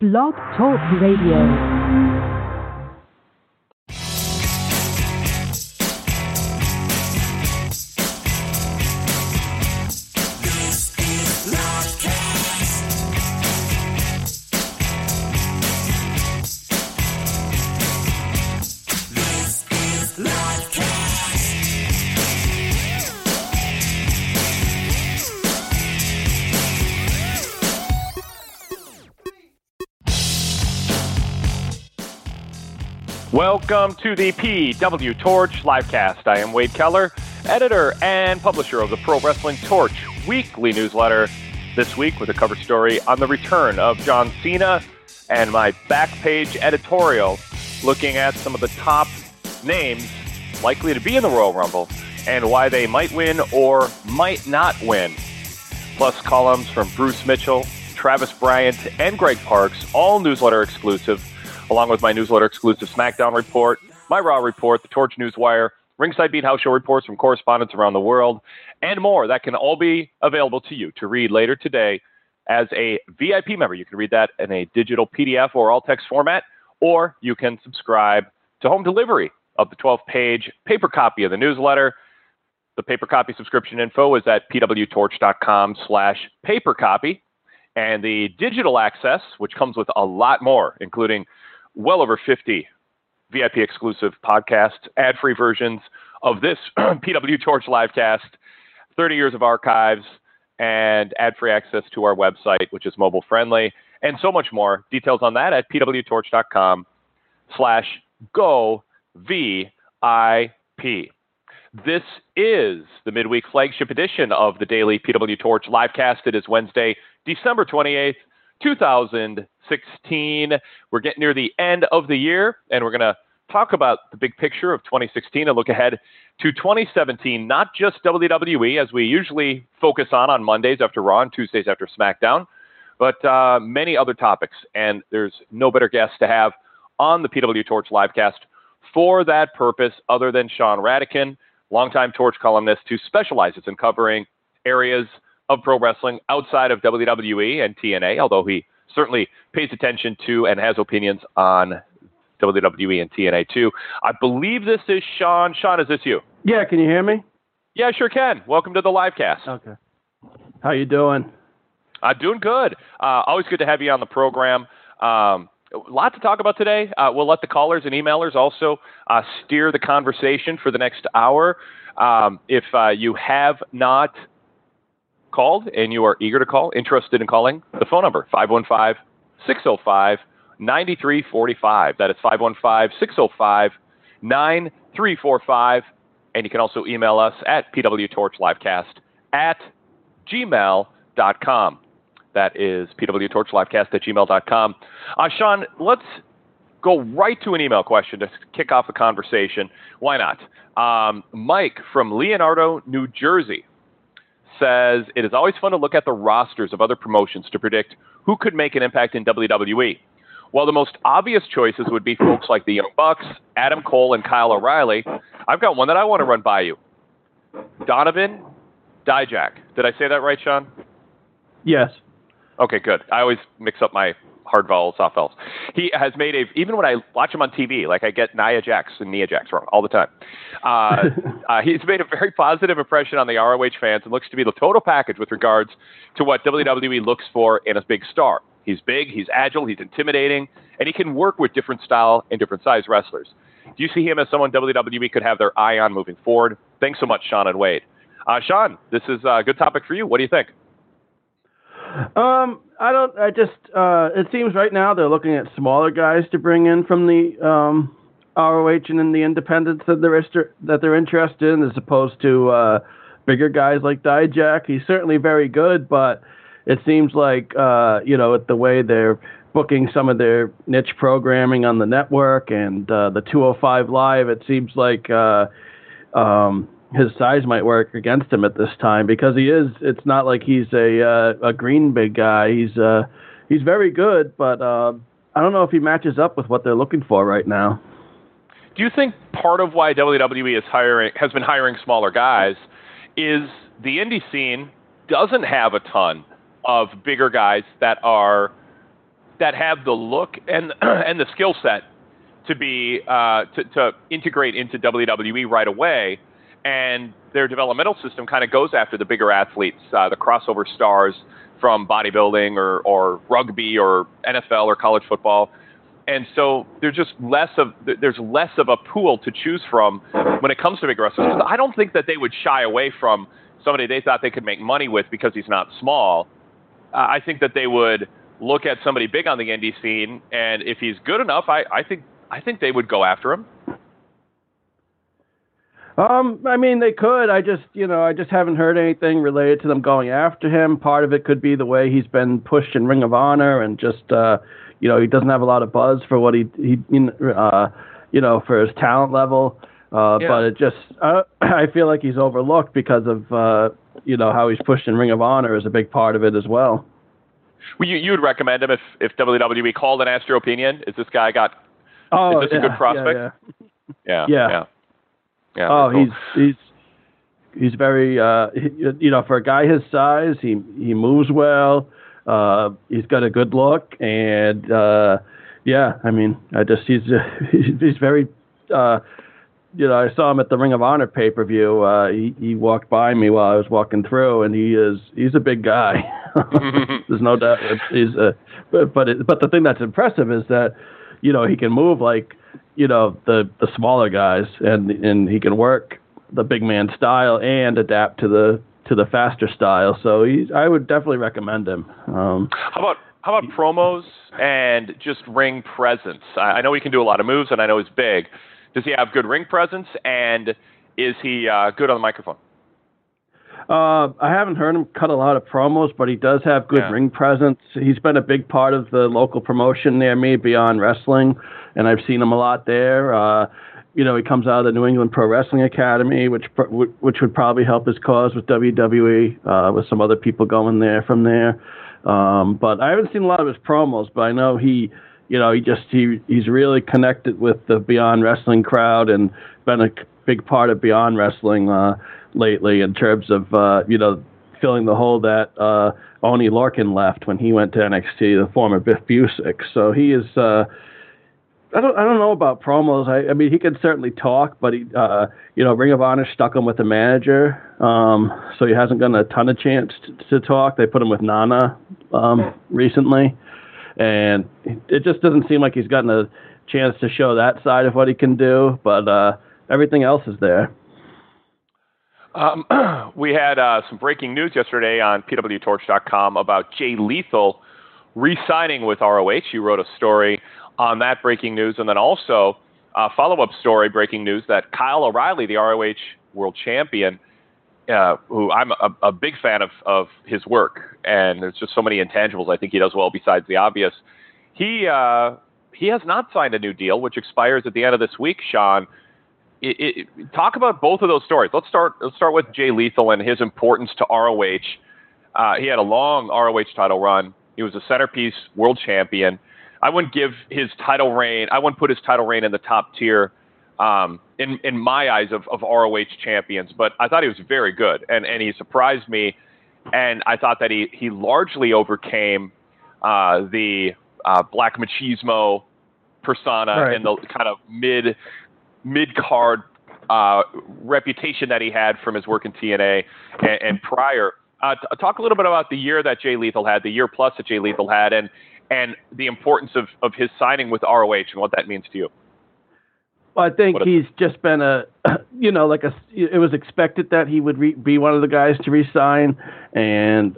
Blog Talk Radio. Welcome to the PW Torch Livecast. I am Wade Keller, editor and publisher of the Pro Wrestling Torch weekly newsletter. This week with a cover story on the return of John Cena and my back page editorial looking at some of the top names likely to be in the Royal Rumble and why they might win or might not win. Plus columns from Bruce Mitchell, Travis Bryant, and Greg Parks, all newsletter exclusive, along with my newsletter-exclusive SmackDown report, my Raw report, the Torch Newswire, Ringside Beat House Show reports from correspondents around the world, and more. That can all be available to you to read later today as a VIP member. You can read that in a digital PDF or all-text format, or you can subscribe to home delivery of the 12-page paper copy of the newsletter. The paper copy subscription info is at pwtorch.com/papercopy. And the digital access, which comes with a lot more, including well over 50 VIP exclusive podcasts, ad-free versions of this PW Torch Livecast, 30 years of archives, and ad-free access to our website, which is mobile friendly, and so much more. Details on that at pwtorch.com/GoVIP. This is the midweek flagship edition of the daily PW Torch Livecast. It is Wednesday, December 28th, 2016. We're getting near the end of the year, and we're going to talk about the big picture of 2016 and look ahead to 2017, not just WWE, as we usually focus on Mondays after Raw and Tuesdays after SmackDown, but many other topics. And there's no better guest to have on the PW Torch Livecast for that purpose other than Sean Radican, longtime Torch columnist who specializes in covering areas of pro wrestling outside of WWE and TNA, although he certainly pays attention to and has opinions on WWE and TNA too. I believe this is Sean. Sean, is this you? Yeah, can you hear me? Yeah, sure can. Welcome to the livecast. Okay. How you doing? Doing good. Always good to have you on the program. A lot to talk about today. We'll let the callers and emailers also steer the conversation for the next hour. If you have not called and you are eager to call, interested in calling, the phone number, 515-605-9345. That is 515-605-9345. And you can also email us at pwtorchlivecast@gmail.com. That is pwtorchlivecast@gmail.com. Sean, let's go right to an email question to kick off the conversation. Why not? Mike from Leonardo, New Jersey says, it is always fun to look at the rosters of other promotions to predict who could make an impact in WWE. While the most obvious choices would be folks like the Young Bucks, Adam Cole, and Kyle O'Reilly, I've got one that I want to run by you. Donovan Dijak. Did I say that right, Sean? Yes. Okay, good. I always mix up my hard vowels, soft vowels. He has made even when I watch him on TV, like I get Nia Jax and Nia Jax wrong all the time. He's made a very positive impression on the ROH fans and looks to be the total package with regards to what WWE looks for in a big star. He's big, he's agile, he's intimidating, and he can work with different style and different size wrestlers. Do you see him as someone WWE could have their eye on moving forward? Thanks so much, Sean and Wade. Sean, this is a good topic for you. What do you think? It seems right now they're looking at smaller guys to bring in from the ROH and in the independents that they're interested in, as opposed to bigger guys like Dijak. He's certainly very good, but it seems like, with the way they're booking some of their niche programming on the network and the 205 Live, it seems like his size might work against him at this time, because it's not like he's a green big guy. He's very good, but I don't know if he matches up with what they're looking for right now. Do you think part of why WWE has been hiring smaller guys is the indie scene doesn't have a ton of bigger guys that are that have the look and and the skill set to be to integrate into WWE right away, and their developmental system kind of goes after the bigger athletes, the crossover stars from bodybuilding or rugby or NFL or college football. And so there's less of a pool to choose from when it comes to big wrestlers. I don't think that they would shy away from somebody they thought they could make money with because he's not small. I think that they would look at somebody big on the indie scene, and if he's good enough, I think they would go after him. I mean, they could. I just haven't heard anything related to them going after him. Part of it could be the way he's been pushed in Ring of Honor, and just he doesn't have a lot of buzz for what he for his talent level. But it just I feel like he's overlooked because of how he's pushed in Ring of Honor is a big part of it as well. Well, you would recommend him if WWE called and asked your opinion? Is this guy is this a good prospect? Yeah. Oh, cool. he's very for a guy his size, he moves well. He's got a good look, and I mean, he's very. I saw him at the Ring of Honor pay-per-view. He walked by me while I was walking through, and he's a big guy. There's no doubt. But the thing that's impressive is that he can move like the smaller guys, and he can work the big man style and adapt to the faster style. So I would definitely recommend him. How about promos and just ring presence? I know he can do a lot of moves, and I know he's big. Does he have good ring presence, and is he good on the microphone? I haven't heard him cut a lot of promos, but he does have good ring presence. He's been a big part of the local promotion near me, Beyond Wrestling, and I've seen him a lot there. He comes out of the New England Pro Wrestling Academy, which would probably help his cause with WWE, with some other people going there from there. But I haven't seen a lot of his promos, but I know he's really connected with the Beyond Wrestling crowd and been a big part of Beyond Wrestling lately in terms of filling the hole that Oney Lorcan left when he went to NXT, the former Biff Busick. So he is. I don't know about promos. I mean, he can certainly talk, but he, Ring of Honor stuck him with a manager, so he hasn't gotten a ton of chance to talk. They put him with Nana recently, and it just doesn't seem like he's gotten a chance to show that side of what he can do. But everything else is there. We had some breaking news yesterday on PWTorch.com about Jay Lethal re-signing with ROH. You wrote a story on that breaking news, and then also a follow-up story, breaking news, that Kyle O'Reilly, the ROH World Champion, who I'm a big fan of his work, and there's just so many intangibles I think he does well besides the obvious. He has not signed a new deal, which expires at the end of this week, Sean. Talk about both of those stories. Let's start with Jay Lethal and his importance to ROH. He had a long ROH title run. He was a centerpiece world champion. I wouldn't put his title reign in the top tier in my eyes of ROH champions, but I thought he was very good, and he surprised me, and I thought that he largely overcame the Black Machismo persona and the kind of mid-card reputation that he had from his work in TNA and prior. Talk a little bit about the year that Jay Lethal had, the year plus that Jay Lethal had, and the importance of his signing with ROH and what that means to you. Well, I think he's just been it was expected that he would be one of the guys to re-sign, and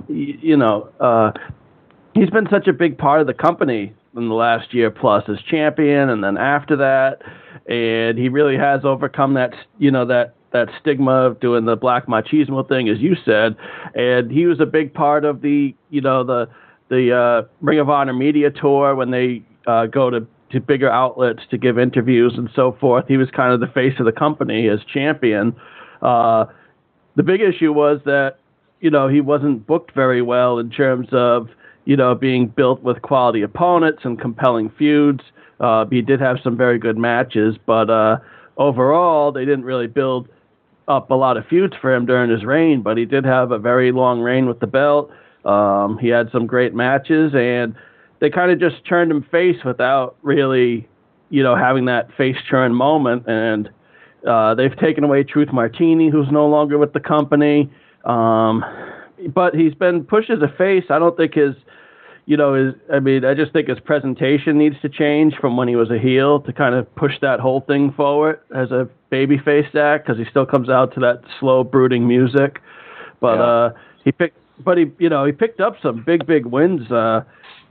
he's been such a big part of the company in the last year plus as champion, and then after that, and he really has overcome that stigma of doing the Black Machismo thing, as you said, and he was a big part of the Ring of Honor media tour when they go to bigger outlets to give interviews and so forth. He was kind of the face of the company as champion. The big issue was that he wasn't booked very well in terms of being built with quality opponents and compelling feuds. He did have some very good matches, but overall they didn't really build up a lot of feuds for him during his reign, but he did have a very long reign with the belt. He had some great matches, and they kind of just turned him face without really, having that face turn moment. And they've taken away Truth Martini, who's no longer with the company. But he's been pushed as a face. I don't think I just think his presentation needs to change from when he was a heel to kind of push that whole thing forward as a babyface act, because he still comes out to that slow, brooding music. But he picked up some big wins, a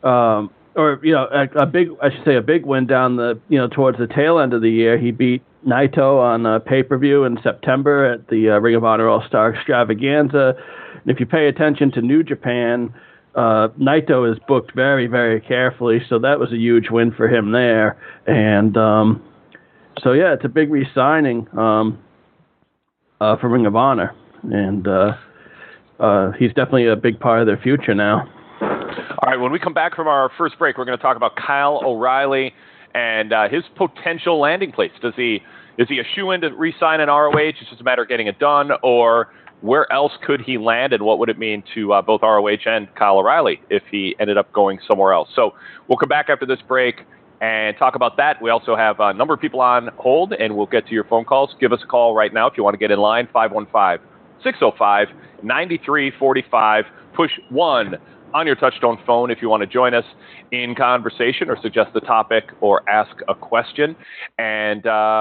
big win down towards the tail end of the year. He beat Naito on a pay-per-view in September at the Ring of Honor All-Star Extravaganza. And if you pay attention to New Japan, Naito is booked very, very carefully, so that was a huge win for him there. And it's a big re-signing for Ring of Honor, and he's definitely a big part of their future now. All right, when we come back from our first break, we're going to talk about Kyle O'Reilly and his potential landing place. Is he a shoo-in to re-sign in ROH? It's just a matter of getting it done, or where else could he land, and what would it mean to both ROH and Kyle O'Reilly if he ended up going somewhere else? So we'll come back after this break and talk about that. We also have a number of people on hold, and we'll get to your phone calls. Give us a call right now if you want to get in line, 515-605-9345. Push 1 on your touch-tone phone if you want to join us in conversation or suggest a topic or ask a question. And,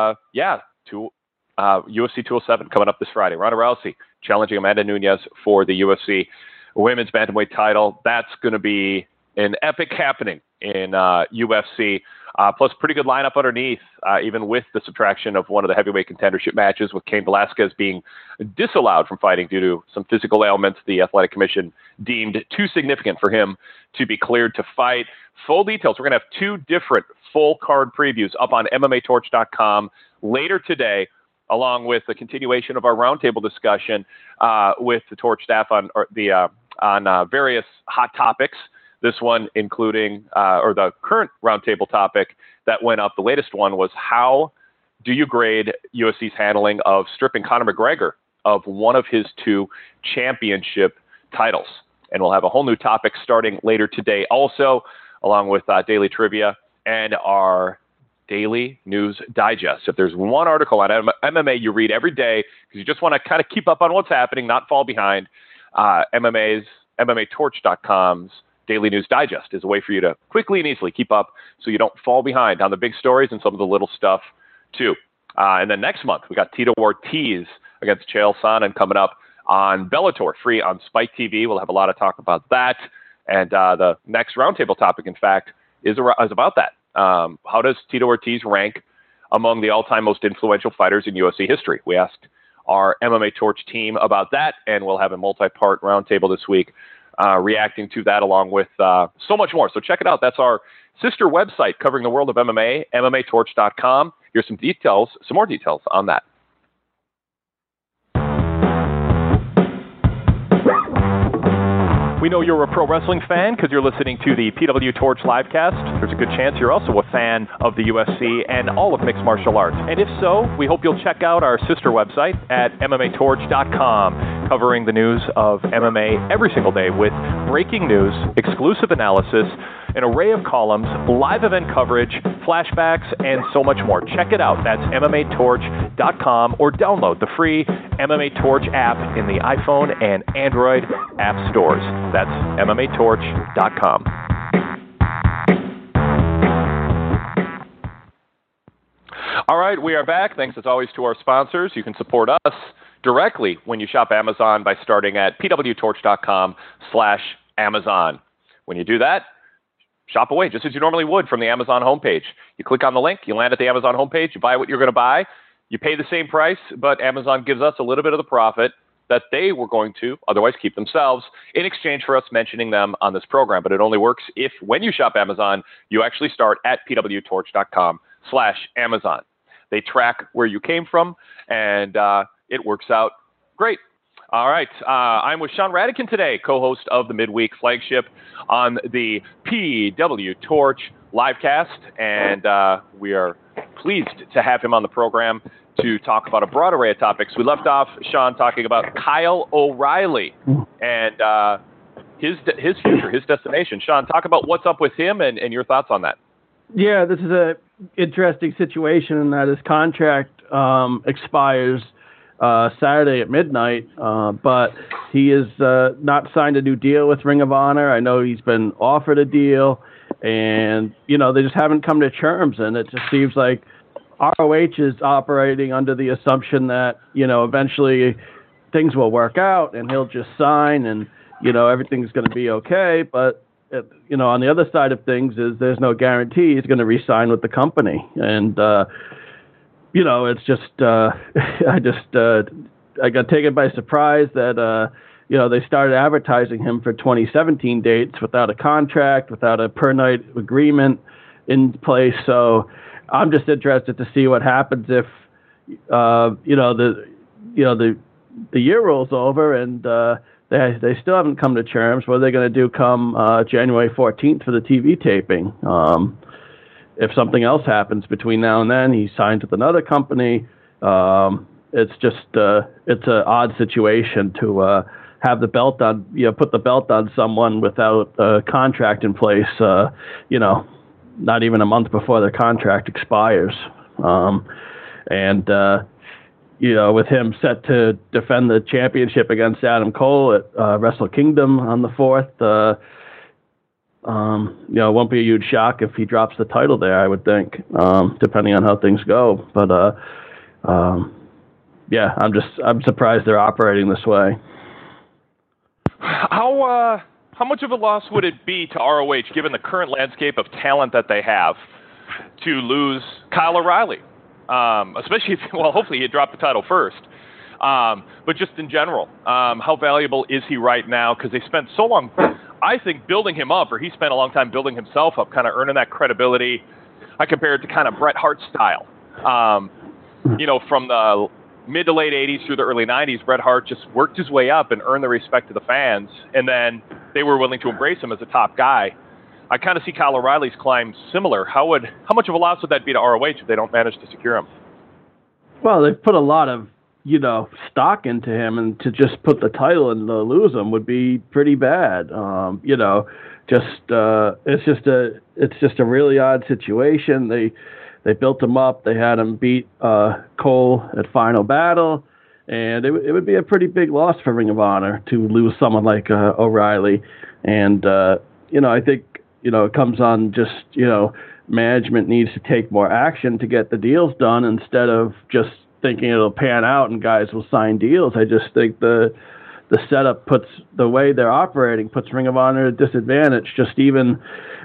UFC 207 coming up this Friday. Ronda Rousey challenging Amanda Nunes for the UFC Women's Bantamweight title. That's going to be an epic happening in UFC. Plus, pretty good lineup underneath, even with the subtraction of one of the heavyweight contendership matches, with Cain Velasquez being disallowed from fighting due to some physical ailments the Athletic Commission deemed too significant for him to be cleared to fight. Full details. We're going to have 2 different full card previews up on MMAtorch.com later today, along with the continuation of our roundtable discussion with the Torch staff on various hot topics. This one including, the current roundtable topic that went up, the latest one was, how do you grade UFC's handling of stripping Conor McGregor of one of his 2 championship titles? And we'll have a whole new topic starting later today also, along with daily trivia and our daily news digest. If there's one article on MMA you read every day because you just want to kind of keep up on what's happening, not fall behind, MMAtorch.com's Daily News Digest is a way for you to quickly and easily keep up so you don't fall behind on the big stories and some of the little stuff too. And then next month, we got Tito Ortiz against Chael Sonnen coming up on Bellator, free on Spike TV. We'll have a lot of talk about that. And the next roundtable topic, in fact, is about that. How does Tito Ortiz rank among the all-time most influential fighters in UFC history? We asked our MMA Torch team about that, and we'll have a multi-part roundtable this week reacting to that, along with so much more. So check it out. That's our sister website covering the world of MMA, MMAtorch.com. Here's some more details on that. We know you're a pro wrestling fan because you're listening to the PW Torch livecast. There's a good chance you're also a fan of the UFC and all of mixed martial arts. And if so, we hope you'll check out our sister website at MMAtorch.com, covering the news of MMA every single day with breaking news, exclusive analysis, an array of columns, live event coverage, flashbacks, and so much more. Check it out. That's MMAtorch.com, or download the free MMA Torch app in the iPhone and Android app stores. That's MMAtorch.com. All right, we are back. Thanks as always to our sponsors. You can support us directly when you shop Amazon by starting at pwtorch.com/Amazon. When you do that, shop away just as you normally would from the Amazon homepage. You click on the link, you land at the Amazon homepage, you buy what you're going to buy, you pay the same price, but Amazon gives us a little bit of the profit that they were going to otherwise keep themselves in exchange for us mentioning them on this program. But it only works if, when you shop Amazon, you actually start at pwtorch.com/Amazon. They track where you came from, and it works out great. All right. I'm with Sean Radican today, co-host of the Midweek Flagship on the PW Torch livecast, and we are pleased to have him on the program to talk about a broad array of topics. We left off, Sean, talking about Kyle O'Reilly and his future, his destination. Sean, talk about what's up with him and your thoughts on that. Yeah, this is a interesting situation in that his contract expires Saturday at midnight, but he is not signed a new deal with Ring of Honor. I know he's been offered a deal, and they just haven't come to terms, and it just seems like ROH is operating under the assumption that eventually things will work out and he'll just sign and everything's going to be okay. But on the other side of things is there's no guarantee he's going to re-sign with the company, and it's just I got taken by surprise that they started advertising him for 2017 dates without a contract, without a per night agreement in place. So I'm just interested to see what happens if the year rolls over and they still haven't come to terms. What are they going to do come January 14th for the TV taping? If something else happens between now and then, he signs with another company. It's just it's an odd situation to have the belt on, put the belt on someone without a contract in place. Not even a month before their contract expires, and with him set to defend the championship against Adam Cole at Wrestle Kingdom on the 4th. It won't be a huge shock if he drops the title there, I would think, depending on how things go. But I'm surprised they're operating this way. How much of a loss would it be to ROH, given the current landscape of talent that they have, to lose Kyle O'Reilly? Especially if, hopefully he'd drop the title first. But just in general, how valuable is he right now? Because they spent so long, I think, building him up, or he spent a long time building himself up, kind of earning that credibility. I compare it to kind of Bret Hart's style. From the mid to late 80s through the early 90s, Bret Hart just worked his way up and earned the respect of the fans, and then they were willing to embrace him as a top guy. I kind of see Kyle O'Reilly's climb similar. How much of a loss would that be to ROH if they don't manage to secure him? Well, they've put a lot of stock into him, and to just put the title and to lose him would be pretty bad. It's just a really odd situation. They built him up. They had him beat Cole at Final Battle, and it would be a pretty big loss for Ring of Honor to lose someone like O'Reilly. And I think it comes on just management needs to take more action to get the deals done instead of just thinking it'll pan out and guys will sign deals. I just think the setup puts the way they're operating puts Ring of Honor at a disadvantage. Just even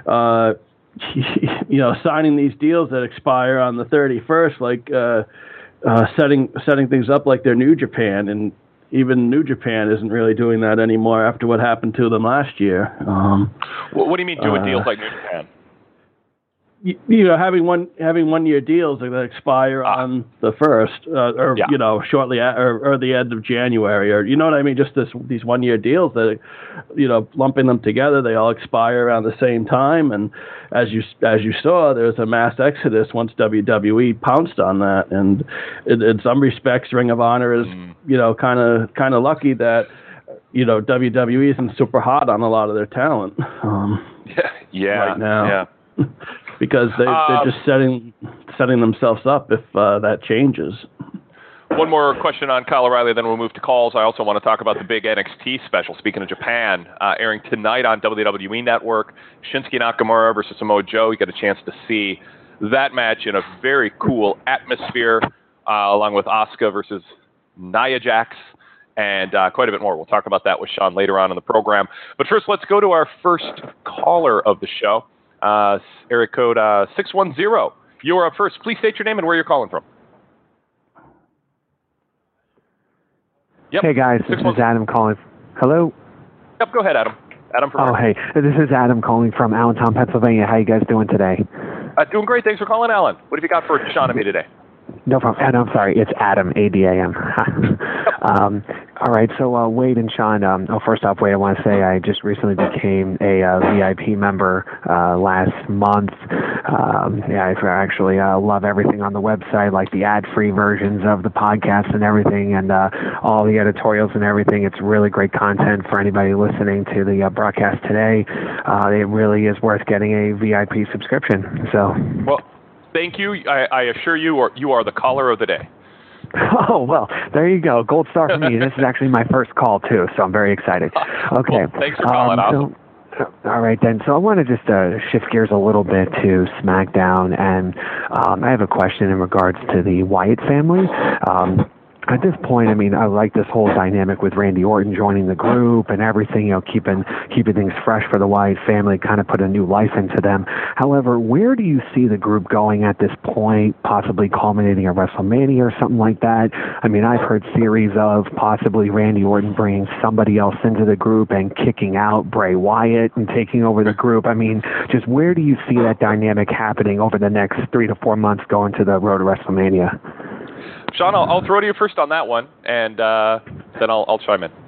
signing these deals that expire on the 31st, like setting things up like they're New Japan, and even New Japan isn't really doing that anymore after what happened to them last year. What do you mean doing deals like New Japan? Having 1 year deals that expire on the 1st, shortly or the end of January, or what I mean. Just these 1 year deals that, lumping them together, they all expire around the same time. And as you saw, there was a mass exodus once WWE pounced on that. And in some respects, Ring of Honor is kind of lucky that WWE isn't super hot on a lot of their talent. Right now. Yeah. Because they're just setting themselves up if that changes. One more question on Kyle O'Reilly, then we'll move to calls. I also want to talk about the big NXT special, speaking of Japan, airing tonight on WWE Network. Shinsuke Nakamura versus Samoa Joe. You get a chance to see that match in a very cool atmosphere, along with Asuka versus Nia Jax, and quite a bit more. We'll talk about that with Sean later on in the program. But first, let's go to our first caller of the show. Area code 610. You're up first. Please state your name and where you're calling from. Yep. Hey guys, this is Adam calling. Hello? Yep, go ahead, Adam. Adam from hey. This is Adam calling from Allentown, Pennsylvania. How you guys doing today? Doing great. Thanks for calling, Alan. What have you got for Sean and me today? No problem. And I'm sorry, it's Adam, A-D-A-M. All right, so Wade and Sean, first off, Wade, I want to say I just recently became a VIP member last month. I actually love everything on the website, like the ad-free versions of the podcast and everything, and all the editorials and everything. It's really great content for anybody listening to the broadcast today. It really is worth getting a VIP subscription. So. Well, thank you. I assure you, you are the caller of the day. Oh, well, there you go. Gold star for me. This is actually my first call, too, so I'm very excited. Okay. Well, thanks for calling. Awesome. All right, then. So I want to just shift gears a little bit to SmackDown, and I have a question in regards to the Wyatt family. At this point, I mean, I like this whole dynamic with Randy Orton joining the group and everything, keeping things fresh for the Wyatt family, kind of put a new life into them. However, where do you see the group going at this point, possibly culminating at WrestleMania or something like that? I mean, I've heard theories of possibly Randy Orton bringing somebody else into the group and kicking out Bray Wyatt and taking over the group. I mean, just where do you see that dynamic happening over the next 3 to 4 months going to the road to WrestleMania? Sean, I'll throw to you first on that one, and then I'll chime in.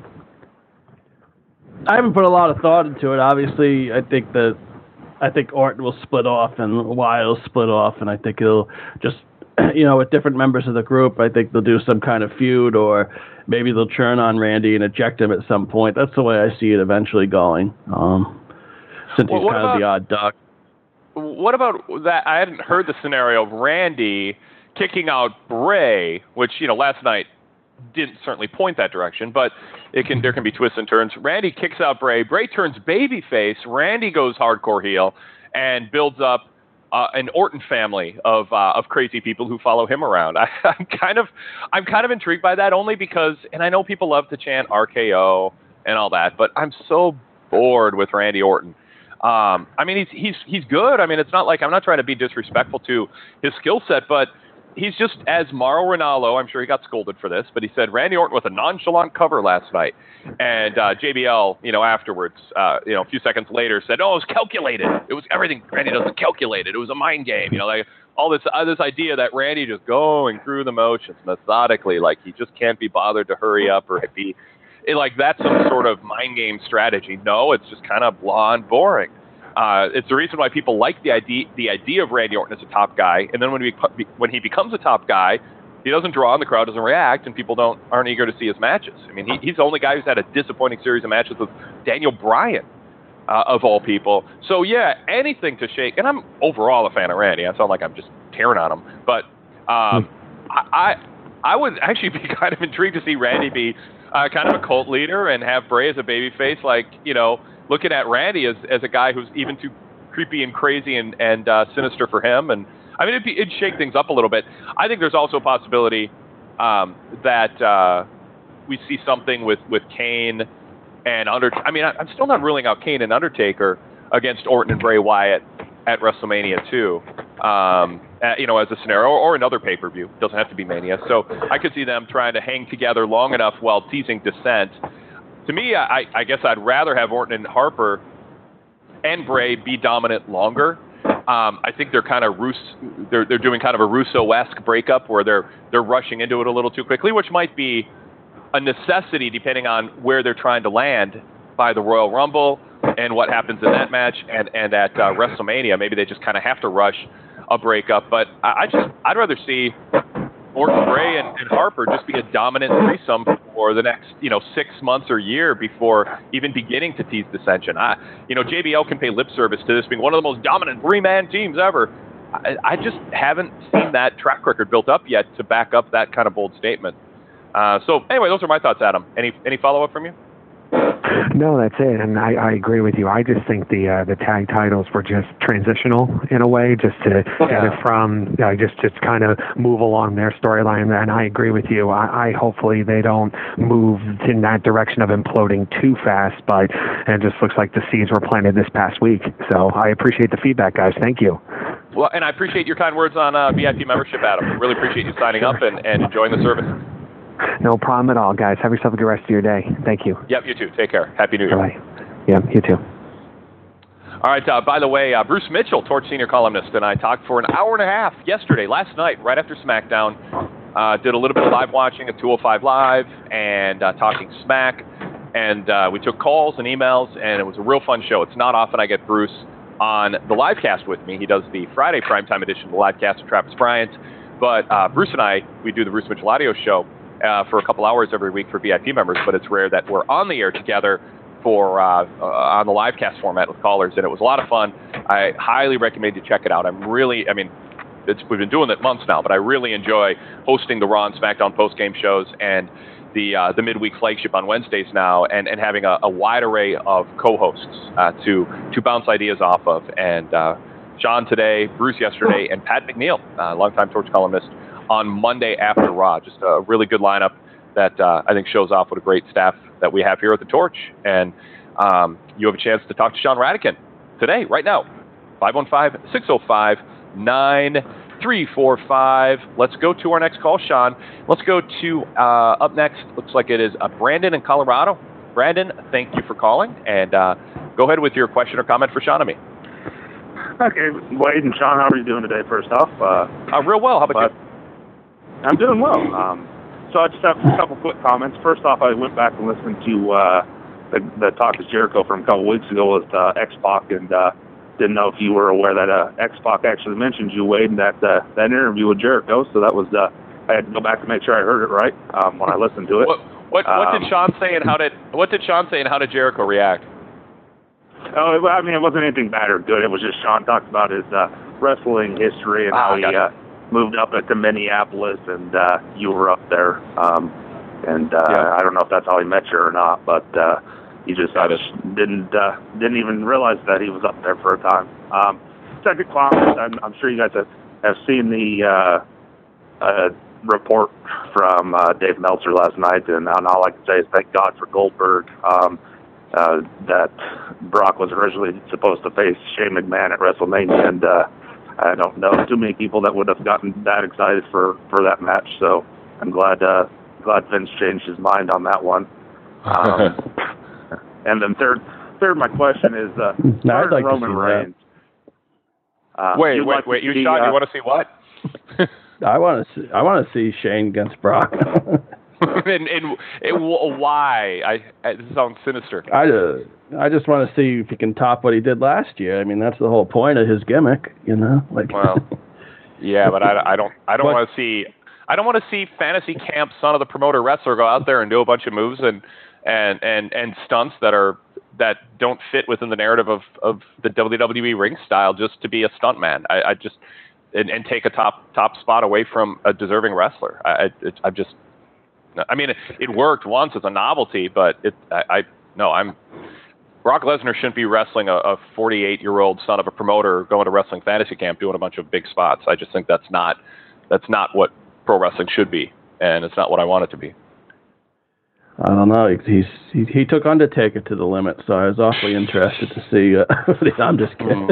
I haven't put a lot of thought into it. Obviously, I think Orton will split off and Wyatt will split off, and I think it'll just, with different members of the group, I think they'll do some kind of feud, or maybe they'll churn on Randy and eject him at some point. That's the way I see it eventually going, since he's kind of the odd duck. What about that? I hadn't heard the scenario of Randy kicking out Bray, which, last night didn't certainly point that direction, but there can be twists and turns. Randy kicks out Bray. Bray turns babyface. Randy goes hardcore heel and builds up an Orton family of crazy people who follow him around. I'm kind of intrigued by that, only because, and I know people love to chant RKO and all that, but I'm so bored with Randy Orton. I mean, he's good. I mean, it's not like, I'm not trying to be disrespectful to his skill set, but he's just, as Mauro Ranallo, I'm sure he got scolded for this, but he said Randy Orton with a nonchalant cover last night. And JBL, afterwards, a few seconds later said, oh, it was calculated. It was everything Randy does is calculated. It was a mind game. Like all this idea that Randy just going through the motions methodically, like he just can't be bothered to hurry up or be like that's some sort of mind game strategy. No, it's just kind of blah and boring. It's the reason why people like the idea of Randy Orton as a top guy, and then when he becomes a top guy, he doesn't draw and the crowd doesn't react, and people aren't eager to see his matches. I mean, he's the only guy who's had a disappointing series of matches with Daniel Bryan, of all people. So yeah, anything to shake. And I'm overall a fan of Randy. I sound like I'm just tearing on him, but I would actually be kind of intrigued to see Randy be kind of a cult leader and have Bray as a babyface, like looking at Randy as a guy who's even too creepy and crazy and sinister for him. And I mean, it'd shake things up a little bit. I think there's also a possibility that we see something with Kane and Undertaker. I mean, I'm still not ruling out Kane and Undertaker against Orton and Bray Wyatt at WrestleMania 2, as a scenario, or another pay-per-view. It doesn't have to be Mania. So I could see them trying to hang together long enough while teasing dissent. To me, I guess I'd rather have Orton and Harper and Bray be dominant longer. I think they're kind of they're doing kind of a Russo-esque breakup where they're rushing into it a little too quickly, which might be a necessity depending on where they're trying to land by the Royal Rumble and what happens in that match and at WrestleMania. Maybe they just kind of have to rush a breakup. But I'd rather see Orton, Bray, and Harper just be a dominant threesome for the next 6 months or year before even beginning to tease dissension. JBL can pay lip service to this being one of the most dominant 3-man teams ever. I just haven't seen that track record built up yet to back up that kind of bold statement. So anyway, those are my thoughts, Adam. Any follow-up from you? No, that's it, and I agree with you. I just think the tag titles were just transitional in a way, just to get it from just kind of move along their storyline. And I agree with you. I hopefully they don't move in that direction of imploding too fast, but it just looks like the seeds were planted this past week. So I appreciate the feedback, guys. Thank you. Well, and I appreciate your kind words on VIP membership, Adam. Really appreciate you signing up and enjoying the service. No problem at all, guys. Have yourself a good rest of your day. Thank you. Yep, you too. Take care. Happy New Year. Bye. Yep, you too. All right, by the way, Bruce Mitchell, Torch senior columnist, and I talked for an hour and a half last night, right after SmackDown. Did a little bit of live watching at 205 Live and talking smack. And we took calls and emails, and it was a real fun show. It's not often I get Bruce on the live cast with me. He does the Friday primetime edition of the live cast with Travis Bryant. But Bruce and I, we do the Bruce Mitchell audio show for a couple hours every week for VIP members, but it's rare that we're on the air together for on the live cast format with callers, and it was a lot of fun. I highly recommend you check it out. We've been doing it months now, but I really enjoy hosting the Raw and SmackDown post-game shows and the midweek flagship on Wednesdays now, and having a wide array of co-hosts to bounce ideas off of. And Sean today, Bruce yesterday, and Pat McNeil, longtime Torch columnist, on Monday after Raw. Just a really good lineup that I think shows off what a great staff that we have here at the Torch. And you have a chance to talk to Sean Radican today, right now, 515-605-9345. Let's go to our next call, Sean. Let's go to, up next, looks like it is Brandon in Colorado. Brandon, thank you for calling, and go ahead with your question or comment for Sean and me. Okay, Wade and Sean, how are you doing today, first off? Real well. How about you? I'm doing well. So I just have a couple quick comments. First off, I went back and listened to the Talk is Jericho from a couple weeks ago with X-Pac, and didn't know if you were aware that X-Pac actually mentioned you, Wade, in that interview with Jericho. So that was I had to go back and make sure I heard it right when I listened to it. What did Sean say, and how did Jericho react? Oh, I mean, it wasn't anything bad or good. It was just Sean talked about his wrestling history and how he moved up to Minneapolis, and you were up there. I don't know if that's how he met you or not, but he just didn't even realize that he was up there for a time. Second comment, I'm sure you guys have seen the report from Dave Meltzer last night, and all I can say is thank God for Goldberg. That Brock was originally supposed to face Shane McMahon at WrestleMania, and I don't know too many people that would have gotten that excited for that match. So I'm glad Vince changed his mind on that one. And then third, my question is I'd like Roman Reigns. Wait, you want to see what? I want to see Shane against Brock. and why? This sounds sinister. I just want to see if he can top what he did last year. I mean, that's the whole point of his gimmick, you know. Well, yeah, but I don't want to see. I don't want to see fantasy camp son of the promoter wrestler go out there and do a bunch of moves and stunts that don't fit within the narrative of the WWE ring style just to be a stunt man. I just and take a top spot away from a deserving wrestler. It worked once as a novelty, but Brock Lesnar shouldn't be wrestling a 48-year-old son of a promoter going to wrestling fantasy camp doing a bunch of big spots. I just think that's not what pro wrestling should be, and it's not what I want it to be. I don't know. He took Undertaker to the limit, so I was awfully interested to see. I'm just kidding.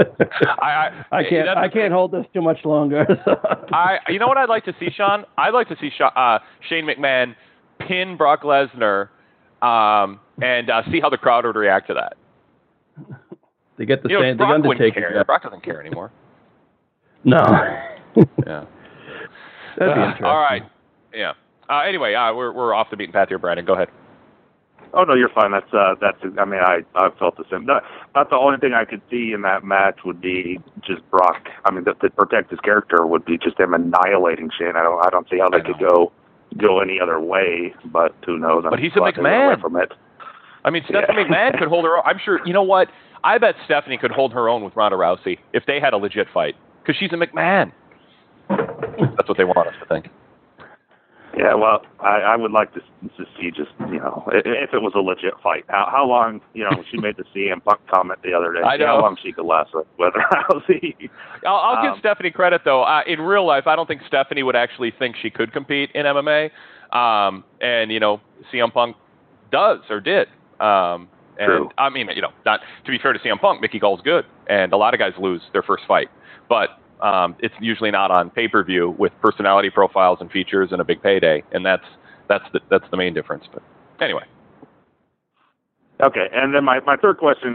I can't hold this too much longer. So. You know what I'd like to see, Sean? I'd like to see Shane McMahon pin Brock Lesnar, and see how the crowd would react to that. They get the same. The Undertaker. Brock doesn't care anymore. No. Yeah. That'd be interesting. All right. Yeah. Anyway, we're off the beaten path here, Brandon. Go ahead. Oh no, you're fine. That's. I mean, I felt the same. Not the only thing I could see in that match would be just Brock. I mean, to protect his character would be just him annihilating Shane. I don't see how they could go any other way. But who knows? But he's a McMahon. From it. I mean, Stephanie McMahon could hold her own. I'm sure. You know what? I bet Stephanie could hold her own with Ronda Rousey if they had a legit fight, because she's a McMahon. That's what they want us to think. Yeah, well, I would like to see just, you know, if it was a legit fight. How long, you know, she made the CM Punk comment the other day. I know. How long she could last with Rousey. I'll give Stephanie credit, though. In real life, I don't think Stephanie would actually think she could compete in MMA. And, you know, CM Punk does or did. And True. I mean, you know, not to be fair to CM Punk, Mickey Gall's good. And a lot of guys lose their first fight. But it's usually not on pay-per-view with personality profiles and features and a big payday, and that's the main difference. But anyway. Okay, and then my third question,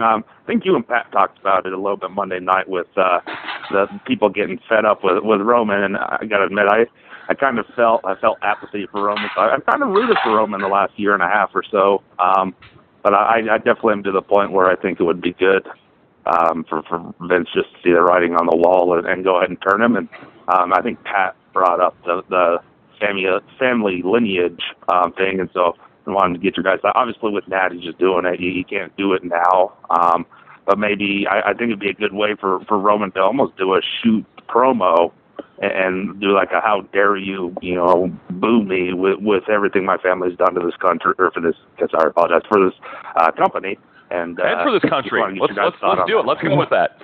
think you and Pat talked about it a little bit Monday night with the people getting fed up with Roman, and I got to admit, I kind of felt apathy for Roman. So I've kind of rooted for Roman the last year and a half or so, but I definitely am to the point where I think it would be good for Vince just to see the writing on the wall and go ahead and turn him. And I think Pat brought up the family lineage thing, and so I wanted to get your guys. Obviously, with Natty just doing it, he can't do it now. But maybe I think it'd be a good way for Roman to almost do a shoot promo and do like a "How dare you, boo me with everything my family's done to this country or for this." Sorry, I apologize for this company. And for this country. Let's do it. Let's go with that.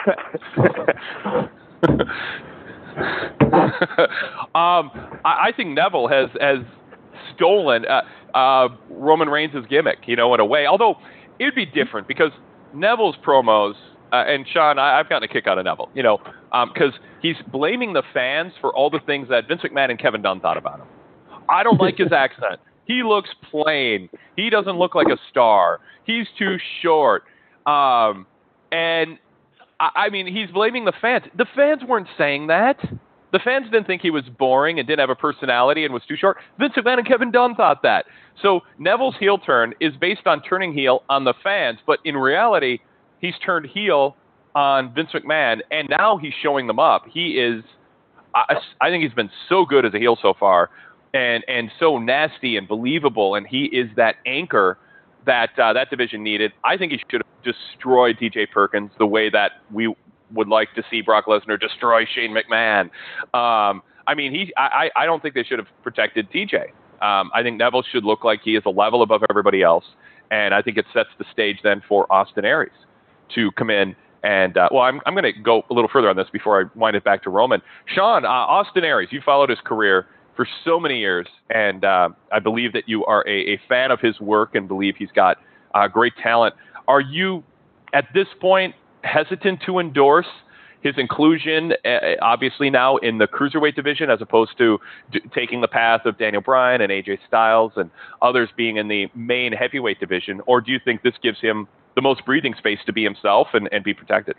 I think Neville has stolen Roman Reigns' gimmick, in a way. Although it'd be different because Neville's promos, and Sean, I've gotten a kick out of Neville, because he's blaming the fans for all the things that Vince McMahon and Kevin Dunn thought about him. I don't like his accent. He looks plain. He doesn't look like a star. He's too short. And I mean, he's blaming the fans. The fans weren't saying that. The fans didn't think he was boring and didn't have a personality and was too short. Vince McMahon and Kevin Dunn thought that. So Neville's heel turn is based on turning heel on the fans, but in reality, he's turned heel on Vince McMahon, and now he's showing them up. He is, I think he's been so good as a heel so far, and so nasty and believable, and he is that anchor that that division needed. I think he should have destroyed T.J. Perkins the way that we would like to see Brock Lesnar destroy Shane McMahon. I mean, I don't think they should have protected T.J. I think Neville should look like he is a level above everybody else, and I think it sets the stage then for Austin Aries to come in. And, I'm going to go a little further on this before I wind it back to Roman. Sean, Austin Aries, you followed his career for so many years, and I believe that you are a fan of his work and believe he's got great talent. Are you, at this point, hesitant to endorse his inclusion, obviously now in the cruiserweight division, as opposed to taking the path of Daniel Bryan and AJ Styles and others being in the main heavyweight division? Or do you think this gives him the most breathing space to be himself and be protected?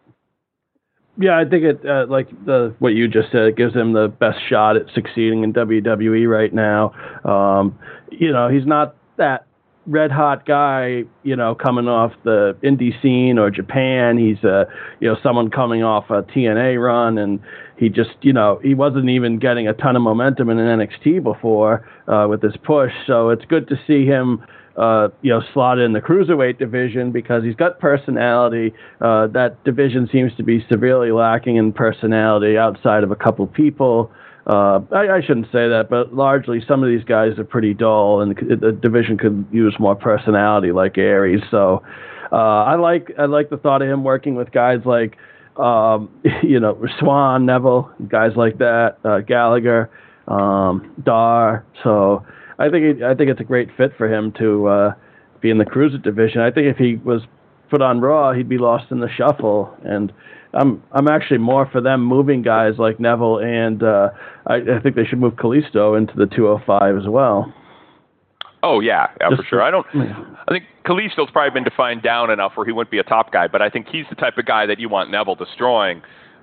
Yeah, I think it what you just said, it gives him the best shot at succeeding in WWE right now. He's not that red hot guy, coming off the indie scene or Japan. He's someone coming off a TNA run, and he just he wasn't even getting a ton of momentum in NXT before with this push. So it's good to see him slotted in the cruiserweight division because he's got personality. That division seems to be severely lacking in personality outside of a couple people. I shouldn't say that, but largely some of these guys are pretty dull, and the division could use more personality like Aries. So I like the thought of him working with guys like Swan, Neville, guys like that, Gallagher, Dar. So I think it's a great fit for him to be in the cruiser division. I think if he was put on Raw, he'd be lost in the shuffle, and I'm actually more for them moving guys like Neville, and I think they should move Kalisto into the 205 as well. Oh yeah, for sure. I think Kalisto's probably been defined down enough where he wouldn't be a top guy, but I think he's the type of guy that you want Neville destroying,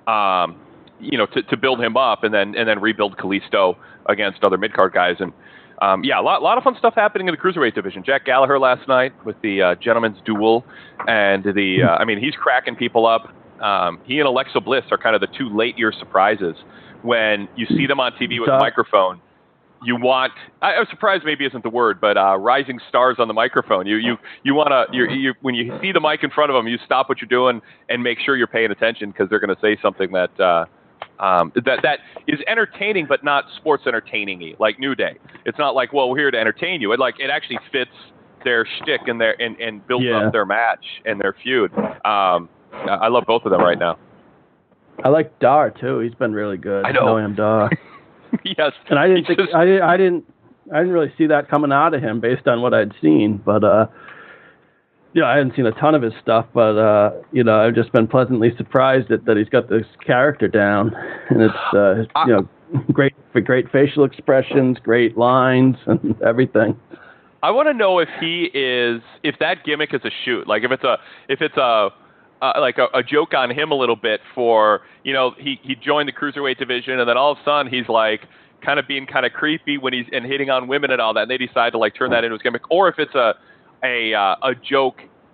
to build him up and then rebuild Kalisto against other mid-card guys. And a lot of fun stuff happening in the cruiserweight division. Jack Gallagher last night with the gentleman's duel, and he's cracking people up. He and Alexa Bliss are kind of the two late-year surprises. When you see them on TV with a microphone, I'm surprised maybe isn't the word, but rising stars on the microphone. You want to, when you see the mic in front of them, you stop what you're doing and make sure you're paying attention because they're going to say something that that is entertaining but not sports entertaining-y, like New Day. It's not like, well, we're here to entertain you. It actually fits their shtick and builds up their match and their feud. I love both of them right now. I like Dar too. He's been really good. I know him, Dar. Yes, and I didn't really see that coming out of him based on what I'd seen. But I hadn't seen a ton of his stuff. But I've just been pleasantly surprised that he's got this character down, and it's great facial expressions, great lines, and everything. I want to know if that gimmick is a shoot. Like if it's a joke on him a little bit for, he joined the cruiserweight division and then all of a sudden he's like kind of being kind of creepy when he's and hitting on women and all that, and they decide to like turn that into his gimmick, or if it's a joke,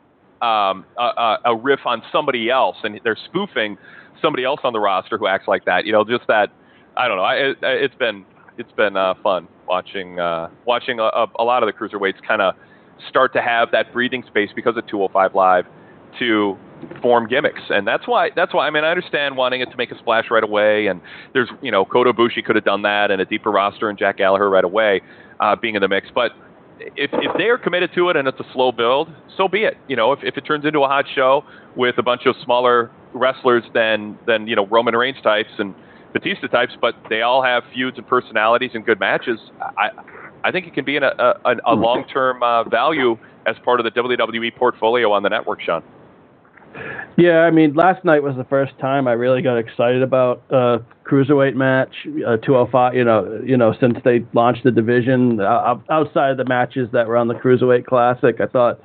a riff on somebody else and they're spoofing somebody else on the roster who acts like that. Just that. I don't know. It's been fun watching a lot of the cruiserweights kind of start to have that breathing space because of 205 Live to form gimmicks, and that's why. I mean, I understand wanting it to make a splash right away, and there's Kota Ibushi could have done that, and a deeper roster, and Jack Gallagher right away being in the mix. But if they are committed to it and it's a slow build, so be it. If it turns into a hot show with a bunch of smaller wrestlers than Roman Reigns types and Batista types, but they all have feuds and personalities and good matches, I think it can be a long-term value as part of the WWE portfolio on the network, Sean. Yeah, I mean, last night was the first time I really got excited about a cruiserweight match, 205. Since they launched the division, outside of the matches that were on the Cruiserweight Classic, I thought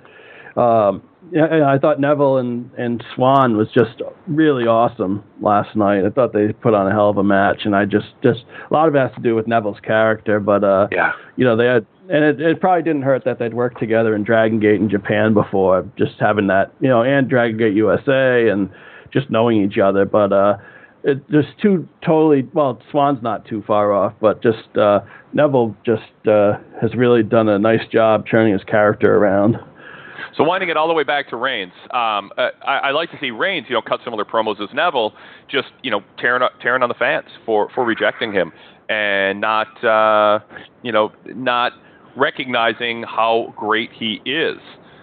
Neville and Swan was just really awesome last night. I thought they put on a hell of a match, and I just a lot of it has to do with Neville's character, but they had. And it probably didn't hurt that they'd worked together in Dragon Gate in Japan before, just having that, and Dragon Gate USA and just knowing each other. But there's two totally, Swan's not too far off, but just Neville just has really done a nice job turning his character around. So winding it all the way back to Reigns, I like to see Reigns, cut similar promos as Neville, just, tearing on the fans for rejecting him and not recognizing how great he is.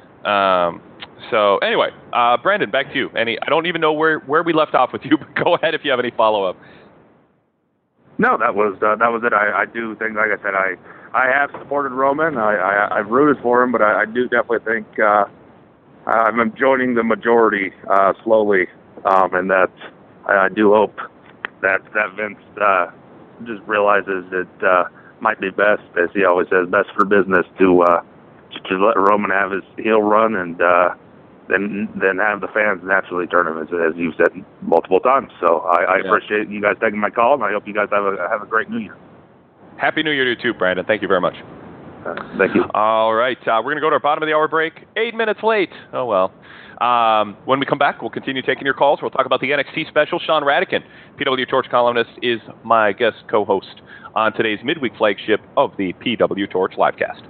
So anyway, Brandon, back to you. I don't even know where we left off with you, but go ahead if you have any follow-up. No, that was it. I do think, like I said, I have supported Roman. I've rooted for him, but I do definitely think I'm joining the majority slowly, and that I do hope that Vince just realizes it might be best, as he always says, best for business to let Roman have his heel run and then have the fans naturally turn him, as you've said multiple times. So I appreciate you guys taking my call, and I hope you guys have a great New Year. Happy New Year to you too, Brandon. Thank you very much. Thank you. All right, we're going to go to our bottom of the hour break. 8 minutes late. Oh, well. When we come back, we'll continue taking your calls. We'll talk about the NXT special. Sean Radican, PW Torch columnist, is my guest co-host on today's midweek flagship of the PW Torch Livecast.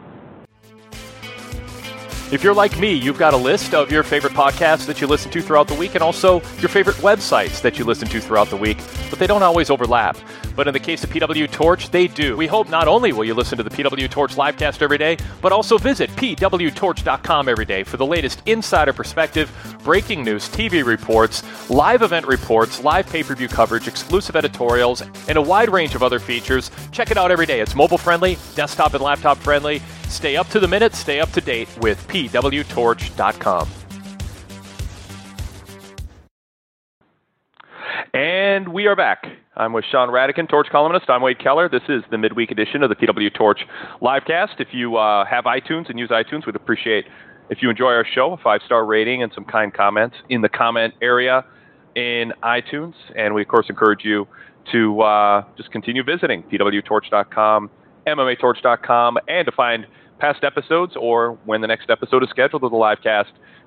If you're like me, you've got a list of your favorite podcasts that you listen to throughout the week and also your favorite websites that you listen to throughout the week, but they don't always overlap. But in the case of PW Torch, they do. We hope not only will you listen to the PW Torch Livecast every day, but also visit pwtorch.com every day for the latest insider perspective, breaking news, TV reports, live event reports, live pay-per-view coverage, exclusive editorials, and a wide range of other features. Check it out every day. It's mobile-friendly, desktop and laptop-friendly. Stay up to the minute, stay up to date with pwtorch.com. And we are back. I'm with Sean Radican, Torch columnist. I'm Wade Keller. This is the midweek edition of the PW Torch Livecast. If you have iTunes and use iTunes, we'd appreciate if you enjoy our show, a 5-star rating and some kind comments in the comment area in iTunes. And we, of course, encourage you to just continue visiting pwtorch.com, MMAtorch.com, and to find past episodes or when the next episode is scheduled of the livecast,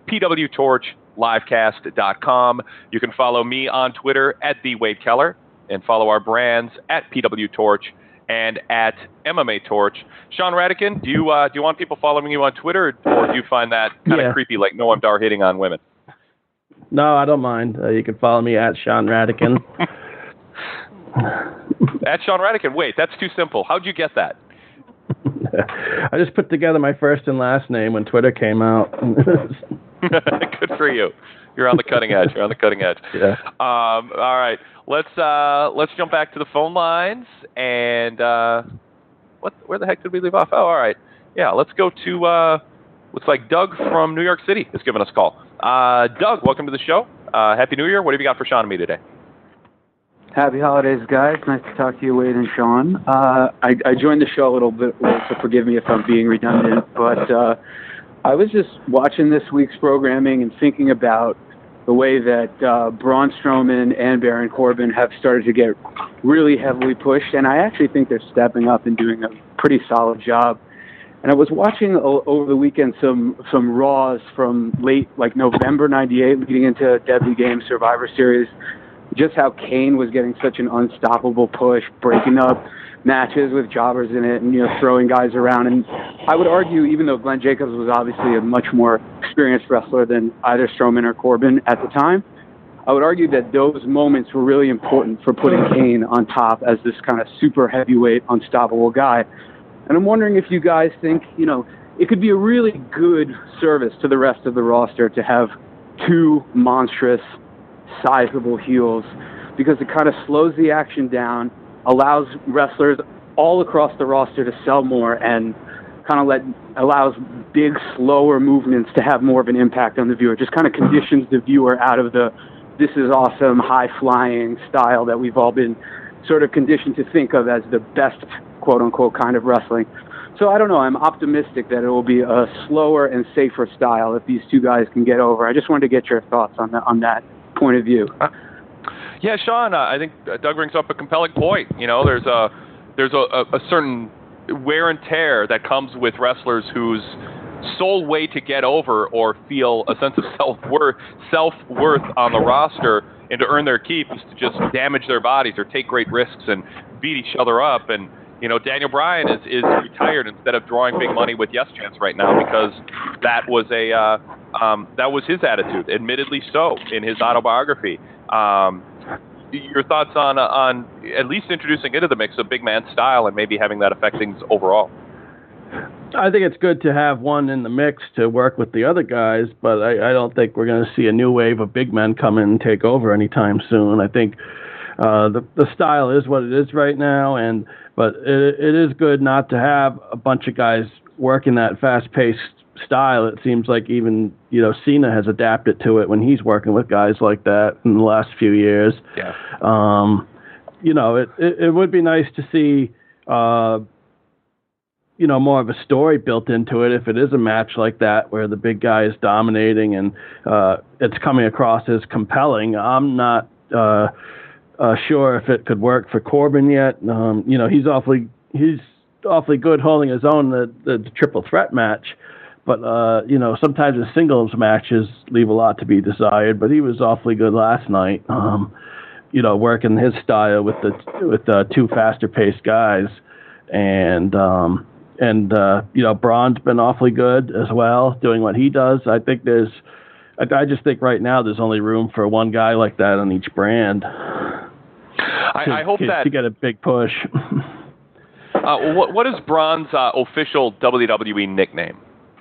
pwtorchlivecast.com. You can follow me on Twitter at @TheWadeKeller and follow our brands at PWTorch and at MMA Torch. Sean Radican, do you want people following you on Twitter, or do you find that kind of creepy, like Noam Dar hitting on women? No, I don't mind. You can follow me at Sean Radican. At Sean Radican. Wait, that's too simple. How'd you get that? I just put together my first and last name when Twitter came out. Good for you. You're on the cutting edge. Yeah. All right. Let's jump back to the phone lines. And where the heck did we leave off? Oh, all right. Yeah, let's go to looks like Doug from New York City is giving us a call. Doug, welcome to the show. Happy New Year. What have you got for Sean and me today? Happy holidays, guys. Nice to talk to you, Wade and Sean. I joined the show a little bit late, so forgive me if I'm being redundant, but I was just watching this week's programming and thinking about the way that Braun Strowman and Baron Corbin have started to get really heavily pushed, and I actually think they're stepping up and doing a pretty solid job. And I was watching over the weekend some Raws from late, like November '98, leading into Deadly Game Survivor Series, just how Kane was getting such an unstoppable push, breaking up matches with jobbers in it and, throwing guys around. And I would argue, even though Glenn Jacobs was obviously a much more experienced wrestler than either Strowman or Corbin at the time, I would argue that those moments were really important for putting Kane on top as this kind of super heavyweight, unstoppable guy. And I'm wondering if you guys think, it could be a really good service to the rest of the roster to have two monstrous, sizable heels, because it kind of slows the action down, allows wrestlers all across the roster to sell more, and kind of allows big, slower movements to have more of an impact on the viewer. Just kind of conditions the viewer out of the "this is awesome" high-flying style that we've all been sort of conditioned to think of as the best, quote-unquote, kind of wrestling. So I don't know. I'm optimistic that it will be a slower and safer style if these two guys can get over. I just wanted to get your thoughts on that point of view. Yeah, Sean, I think Doug brings up a compelling point. There's a certain wear and tear that comes with wrestlers whose sole way to get over or feel a sense of self-worth on the roster and to earn their keep is to just damage their bodies or take great risks and beat each other up. And Daniel Bryan is retired instead of drawing big money with Yes Chance right now because that was his attitude, admittedly so, in his autobiography. Your thoughts on at least introducing into the mix a big man style and maybe having that affect things overall? I think it's good to have one in the mix to work with the other guys, but I don't think we're going to see a new wave of big men come in and take over anytime soon. I think the style is what it is right now, but it is good not to have a bunch of guys working that fast-paced style. It seems like even Cena has adapted to it when he's working with guys like that in the last few years. Yeah. It would be nice to see more of a story built into it if it is a match like that where the big guy is dominating and it's coming across as compelling. I'm not sure if it could work for Corbin yet. He's awfully good holding his own the triple threat match. But, sometimes the singles matches leave a lot to be desired. But he was awfully good last night, working his style with the two faster-paced guys. And Braun's been awfully good as well, doing what he does. I just think right now there's only room for one guy like that on each brand. I hope that... To get a big push. What is Braun's official WWE nickname?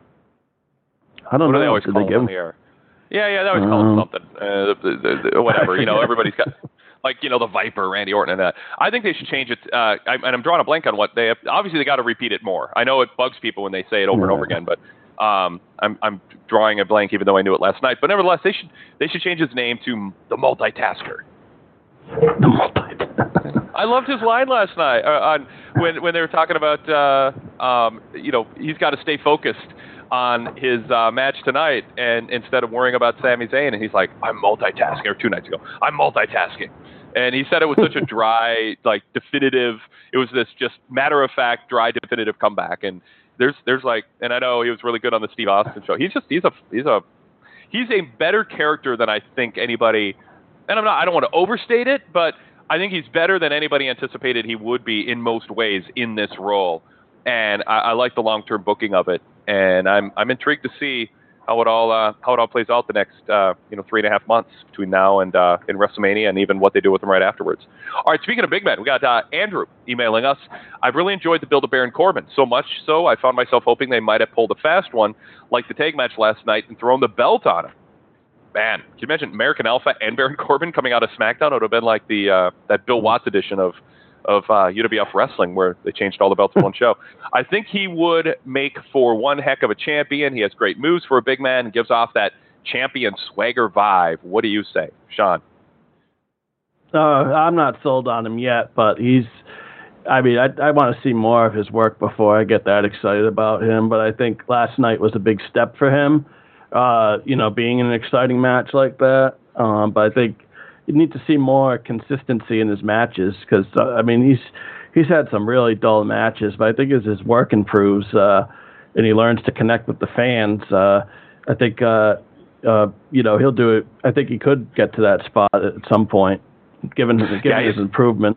I don't know. They always call him here. Yeah, they always call him something. Whatever. Everybody's got, the Viper, Randy Orton, and that. I think they should change it. And I'm drawing a blank on what they have. Obviously, they got to repeat it more. I know it bugs people when they say it over and over again, but I'm drawing a blank, even though I knew it last night. But nevertheless, they should change his name to the Multitasker. The Multitasker. I loved his line last night when they were talking about he's got to stay focused on his match tonight, and instead of worrying about Sami Zayn, and he's like, I'm multitasking, or 2 nights ago, I'm multitasking. And he said it was such a dry, definitive, it was this just matter-of-fact, dry, definitive comeback. And there's and I know he was really good on the Steve Austin show. He's a better character than I think anybody, and I don't want to overstate it, but I think he's better than anybody anticipated he would be in most ways in this role. And I like the long-term booking of it. And I'm intrigued to see how it all plays out the next 3.5 months between now and in WrestleMania, and even what they do with them right afterwards. All right, speaking of big men, we got Andrew emailing us. I've really enjoyed the build of Baron Corbin, so much so I found myself hoping they might have pulled a fast one like the tag match last night and thrown the belt on him. Man, can you imagine American Alpha and Baron Corbin coming out of SmackDown? It would have been like the that Bill Watts edition of UWF Wrestling, where they changed all the belts in one show. I think he would make for one heck of a champion. He has great moves for a big man and gives off that champion swagger vibe. What do you say, Sean? I'm not sold on him yet, but I want to see more of his work before I get that excited about him. But I think last night was a big step for him, being in an exciting match like that. But I think you need to see more consistency in his matches because, he's had some really dull matches. But I think as his work improves and he learns to connect with the fans, I think, he'll do it. I think he could get to that spot at some point, given his improvement.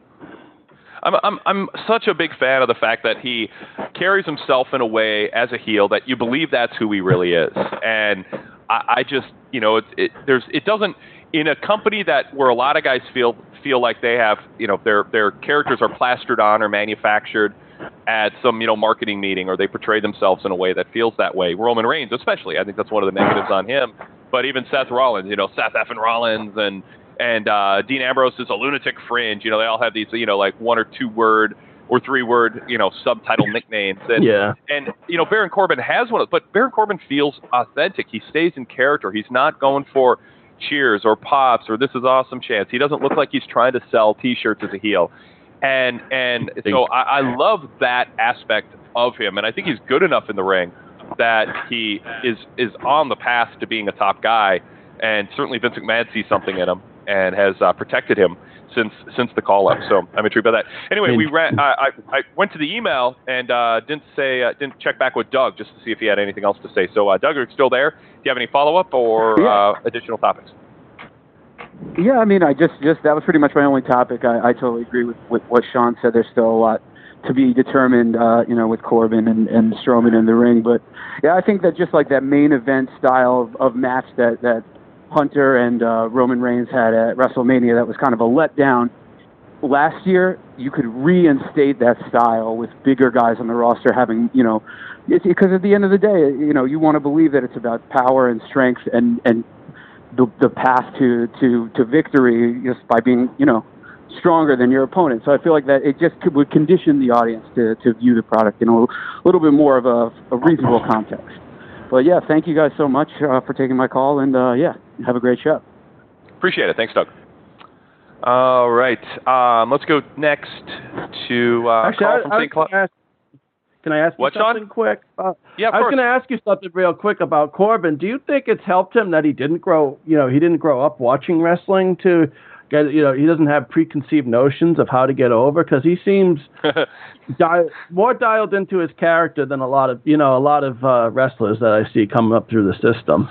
I'm such a big fan of the fact that he carries himself in a way as a heel that you believe that's who he really is. And I just, it doesn't, in a company where a lot of guys feel like they have, their characters are plastered on or manufactured at some, marketing meeting, or they portray themselves in a way that feels that way. Roman Reigns, especially, I think that's one of the negatives on him. But even Seth Rollins, Seth effing Rollins and Dean Ambrose is a lunatic fringe. They all have these, like 1 or 2 word or 3 word, subtitle nicknames. And, and Baron Corbin has one, but Baron Corbin feels authentic. He stays in character. He's not going for cheers or pops or this is awesome chants. He doesn't look like he's trying to sell T-shirts as a heel. And so I love that aspect of him. And I think he's good enough in the ring that he is on the path to being a top guy. And certainly Vince McMahon sees something in him and has protected him since the call-up. So I'm intrigued by that. Anyway, I went to the email and didn't check back with Doug just to see if he had anything else to say. So, Doug, are you still there? Do you have any follow-up or additional topics? Yeah, I just that was pretty much my only topic. I totally agree with what Sean said. There's still a lot to be determined, with Corbin and Strowman in the ring. But, yeah, I think that just like that main event style of match that Hunter and Roman Reigns had at WrestleMania, that was kind of a letdown. Last year, you could reinstate that style with bigger guys on the roster having, because at the end of the day, you want to believe that it's about power and strength and the path to victory just by being, stronger than your opponent. So I feel like that it just would condition the audience to view the product in a little bit more of a reasonable context. But yeah, thank you guys so much for taking my call, and have a great show. Appreciate it. Thanks, Doug. All right, let's go next to Carl from St. Cloud. Can I ask you something quick? Yeah, of course. I was going to ask you something real quick about Corbin. Do you think it's helped him that he didn't grow up watching wrestling to get, he doesn't have preconceived notions of how to get over? Because he seems more dialed into his character than a lot of wrestlers that I see coming up through the system.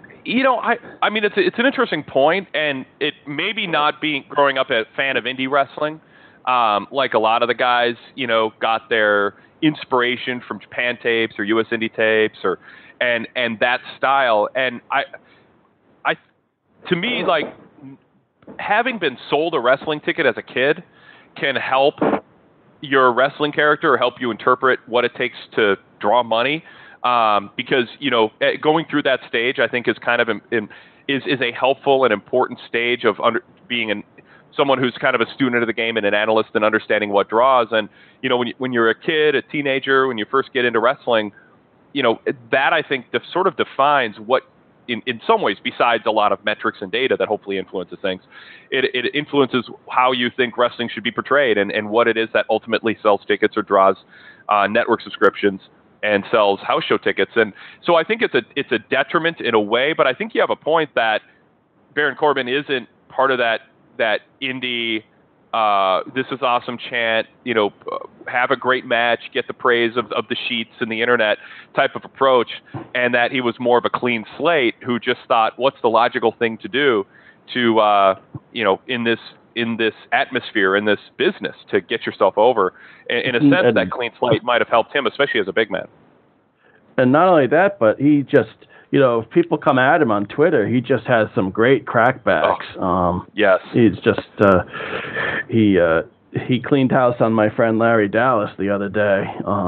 I mean, it's an interesting point, and it maybe not growing up a fan of indie wrestling, like a lot of the guys, got their inspiration from Japan tapes or US indie tapes and that style. And I to me, like, having been sold a wrestling ticket as a kid can help your wrestling character or help you interpret what it takes to draw money. Because, going through that stage, I think is kind of is a helpful and important stage of being someone who's kind of a student of the game and an analyst and understanding what draws. And, when you're a kid, a teenager, when you first get into wrestling, that I think sort of defines what, in some ways, besides a lot of metrics and data that hopefully influences things, it influences how you think wrestling should be portrayed and what it is that ultimately sells tickets or draws network subscriptions and sells house show tickets. And so I think it's a detriment in a way, but I think you have a point that Baron Corbin isn't part of that indie, this is awesome chant, have a great match, get the praise of the sheets and the internet type of approach, and that he was more of a clean slate who just thought, what's the logical thing to do to, in this atmosphere, in this business, to get yourself over. In a sense, that clean slate might have helped him, especially as a big man. And not only that, but he just, if people come at him on Twitter, he just has some great crackbacks. Yes. He's just, he cleaned house on my friend Larry Dallas the other day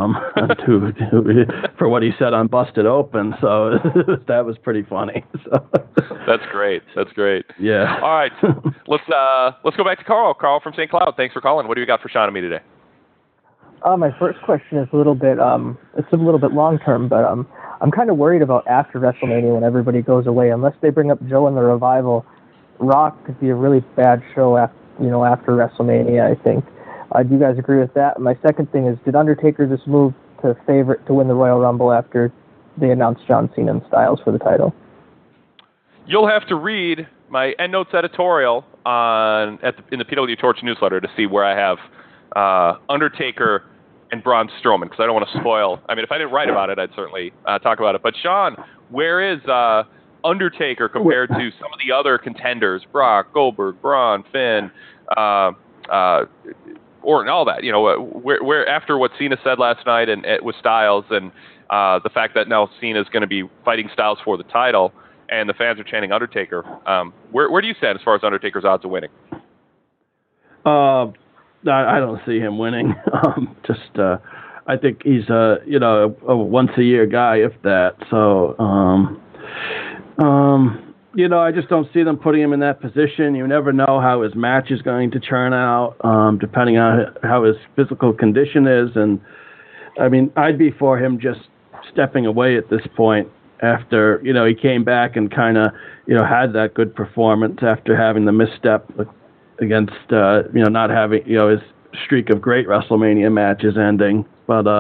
for what he said on Busted Open. So that was pretty funny. So. That's great. Yeah. All right. Let's go back to Carl. Carl from St. Cloud. Thanks for calling. What do you got for Sean and me today? My first question is a little bit long term, but I'm kind of worried about after WrestleMania when everybody goes away. Unless they bring up Joe and the Revival, Rock could be a really bad show after WrestleMania, I think. Do you guys agree with that? My second thing is, did Undertaker just move to favorite to win the Royal Rumble after they announced John Cena and Styles for the title? You'll have to read my EndNotes editorial in the PW Torch newsletter to see where I have Undertaker and Braun Strowman, because I don't want to spoil. I mean, if I didn't write about it, I'd certainly talk about it. But Sean, where is Undertaker compared to some of the other contenders? Brock, Goldberg, Braun, Finn, Orton, all that. Where after what Cena said last night and with Styles, and the fact that now Cena is going to be fighting Styles for the title, and the fans are chanting Undertaker. Where do you stand as far as Undertaker's odds of winning? I don't see him winning. I think he's a once a year guy, if that. So, I just don't see them putting him in that position. You never know how his match is going to turn out, depending on how his physical condition is. And I mean, I'd be for him just stepping away at this point after, he came back and kind of, had that good performance after having the misstep against, not having, his streak of great WrestleMania matches ending. But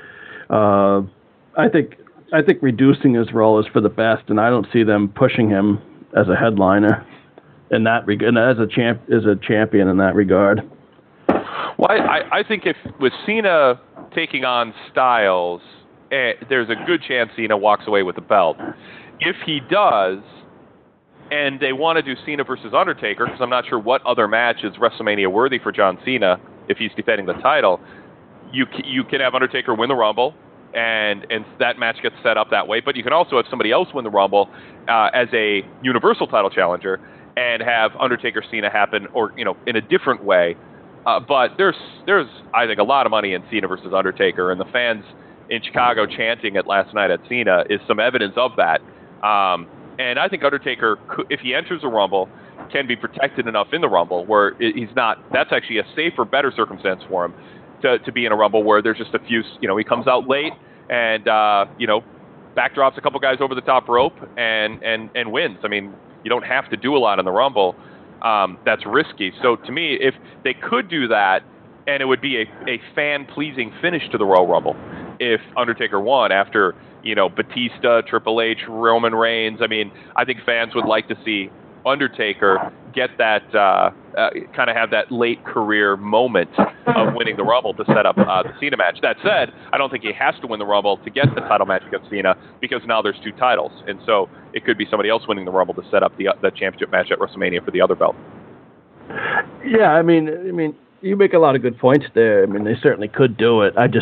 I think reducing his role is for the best, and I don't see them pushing him as a headliner in that regard, as a champion in that regard. Well, I think if with Cena taking on Styles, there's a good chance Cena walks away with the belt. If he does, and they want to do Cena versus Undertaker, because I'm not sure what other match is WrestleMania worthy for John Cena if he's defending the title, you can have Undertaker win the Rumble, and that match gets set up that way. But you can also have somebody else win the Rumble as a Universal title challenger, and have Undertaker Cena happen, or in a different way. But there's I think a lot of money in Cena versus Undertaker, and the fans in Chicago chanting it last night at Cena is some evidence of that. And I think Undertaker, if he enters a Rumble, can be protected enough in the Rumble where he's not. That's actually a safer, better circumstance for him to be in a Rumble where there's just a few. He comes out late and backdrops a couple guys over the top rope and wins. I mean, you don't have to do a lot in the Rumble. That's risky. So to me, if they could do that, and it would be a fan-pleasing finish to the Royal Rumble if Undertaker won after, Batista, Triple H, Roman Reigns. I mean, I think fans would like to see Undertaker get that, kind of have that late career moment of winning the Rumble to set up the Cena match. That said, I don't think he has to win the Rumble to get the title match against Cena, because now there's two titles. And so it could be somebody else winning the Rumble to set up the championship match at WrestleMania for the other belt. Yeah, I mean, you make a lot of good points there. I mean, they certainly could do it. I just,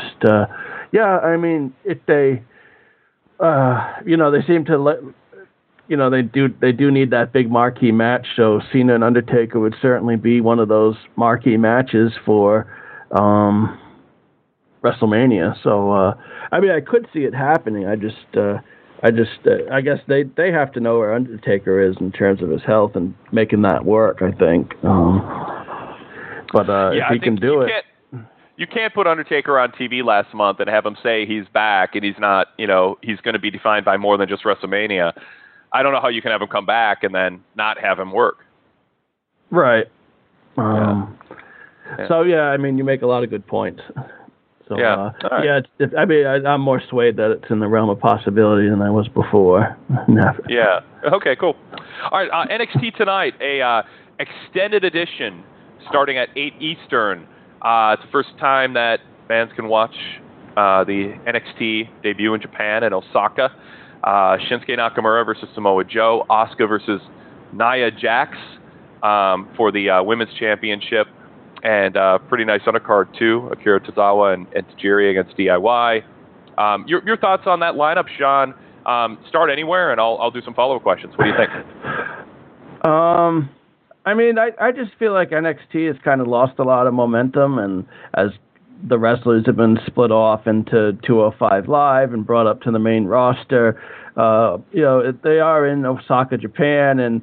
if they, they seem to let, they do need that big marquee match. So Cena and Undertaker would certainly be one of those marquee matches for WrestleMania. So, I could see it happening. I guess they have to know where Undertaker is in terms of his health and making that work, I think. If he can do it. You can't put Undertaker on TV last month and have him say he's back and he's not, he's going to be defined by more than just WrestleMania. I don't know how you can have him come back and then not have him work. Right. So, you make a lot of good points. So, right. I'm more swayed that it's in the realm of possibility than I was before. Yeah. Okay, cool. All right, NXT tonight, a extended edition starting at 8 Eastern. It's the first time that fans can watch the NXT debut in Japan and Osaka. Shinsuke Nakamura versus Samoa Joe. Asuka versus Nia Jax for the Women's Championship. And pretty nice undercard, too. Akira Tozawa and Tajiri against DIY. Your thoughts on that lineup, Sean? Start anywhere, and I'll do some follow-up questions. What do you think? I just feel like NXT has kind of lost a lot of momentum, and as the wrestlers have been split off into 205 Live and brought up to the main roster, they are in Osaka, Japan, and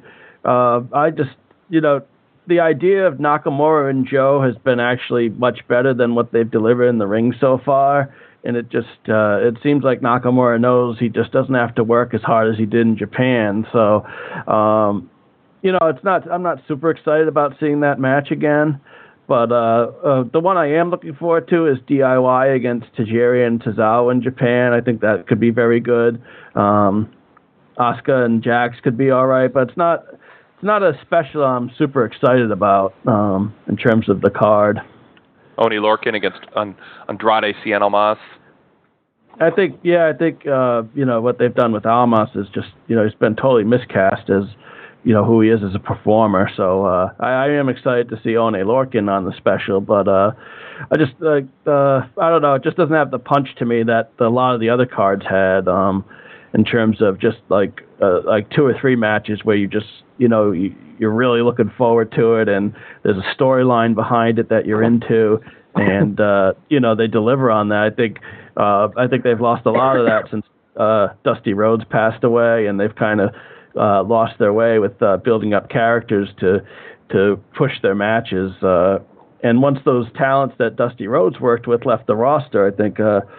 the idea of Nakamura and Joe has been actually much better than what they've delivered in the ring so far. And it just it seems like Nakamura knows he just doesn't have to work as hard as he did in Japan. So, I'm not super excited about seeing that match again. But the one I am looking forward to is DIY against Tajiri and Tozawa in Japan. I think that could be very good. Asuka and Jax could be all right, but it's not a special I'm super excited about in terms of the card. Oni Lorcan against Andrade Cien Almas. I think what they've done with Almas is just he's been totally miscast as who he is as a performer. So I am excited to see Oni Lorcan on the special, but I just I don't know, it just doesn't have the punch to me that a lot of the other cards had in terms of just like 2 or 3 matches where you just you're really looking forward to it, and there's a storyline behind it that you're into, and they deliver on that. I think they've lost a lot of that since Dusty Rhodes passed away, and they've kind of lost their way with building up characters to push their matches. And once those talents that Dusty Rhodes worked with left the roster, I think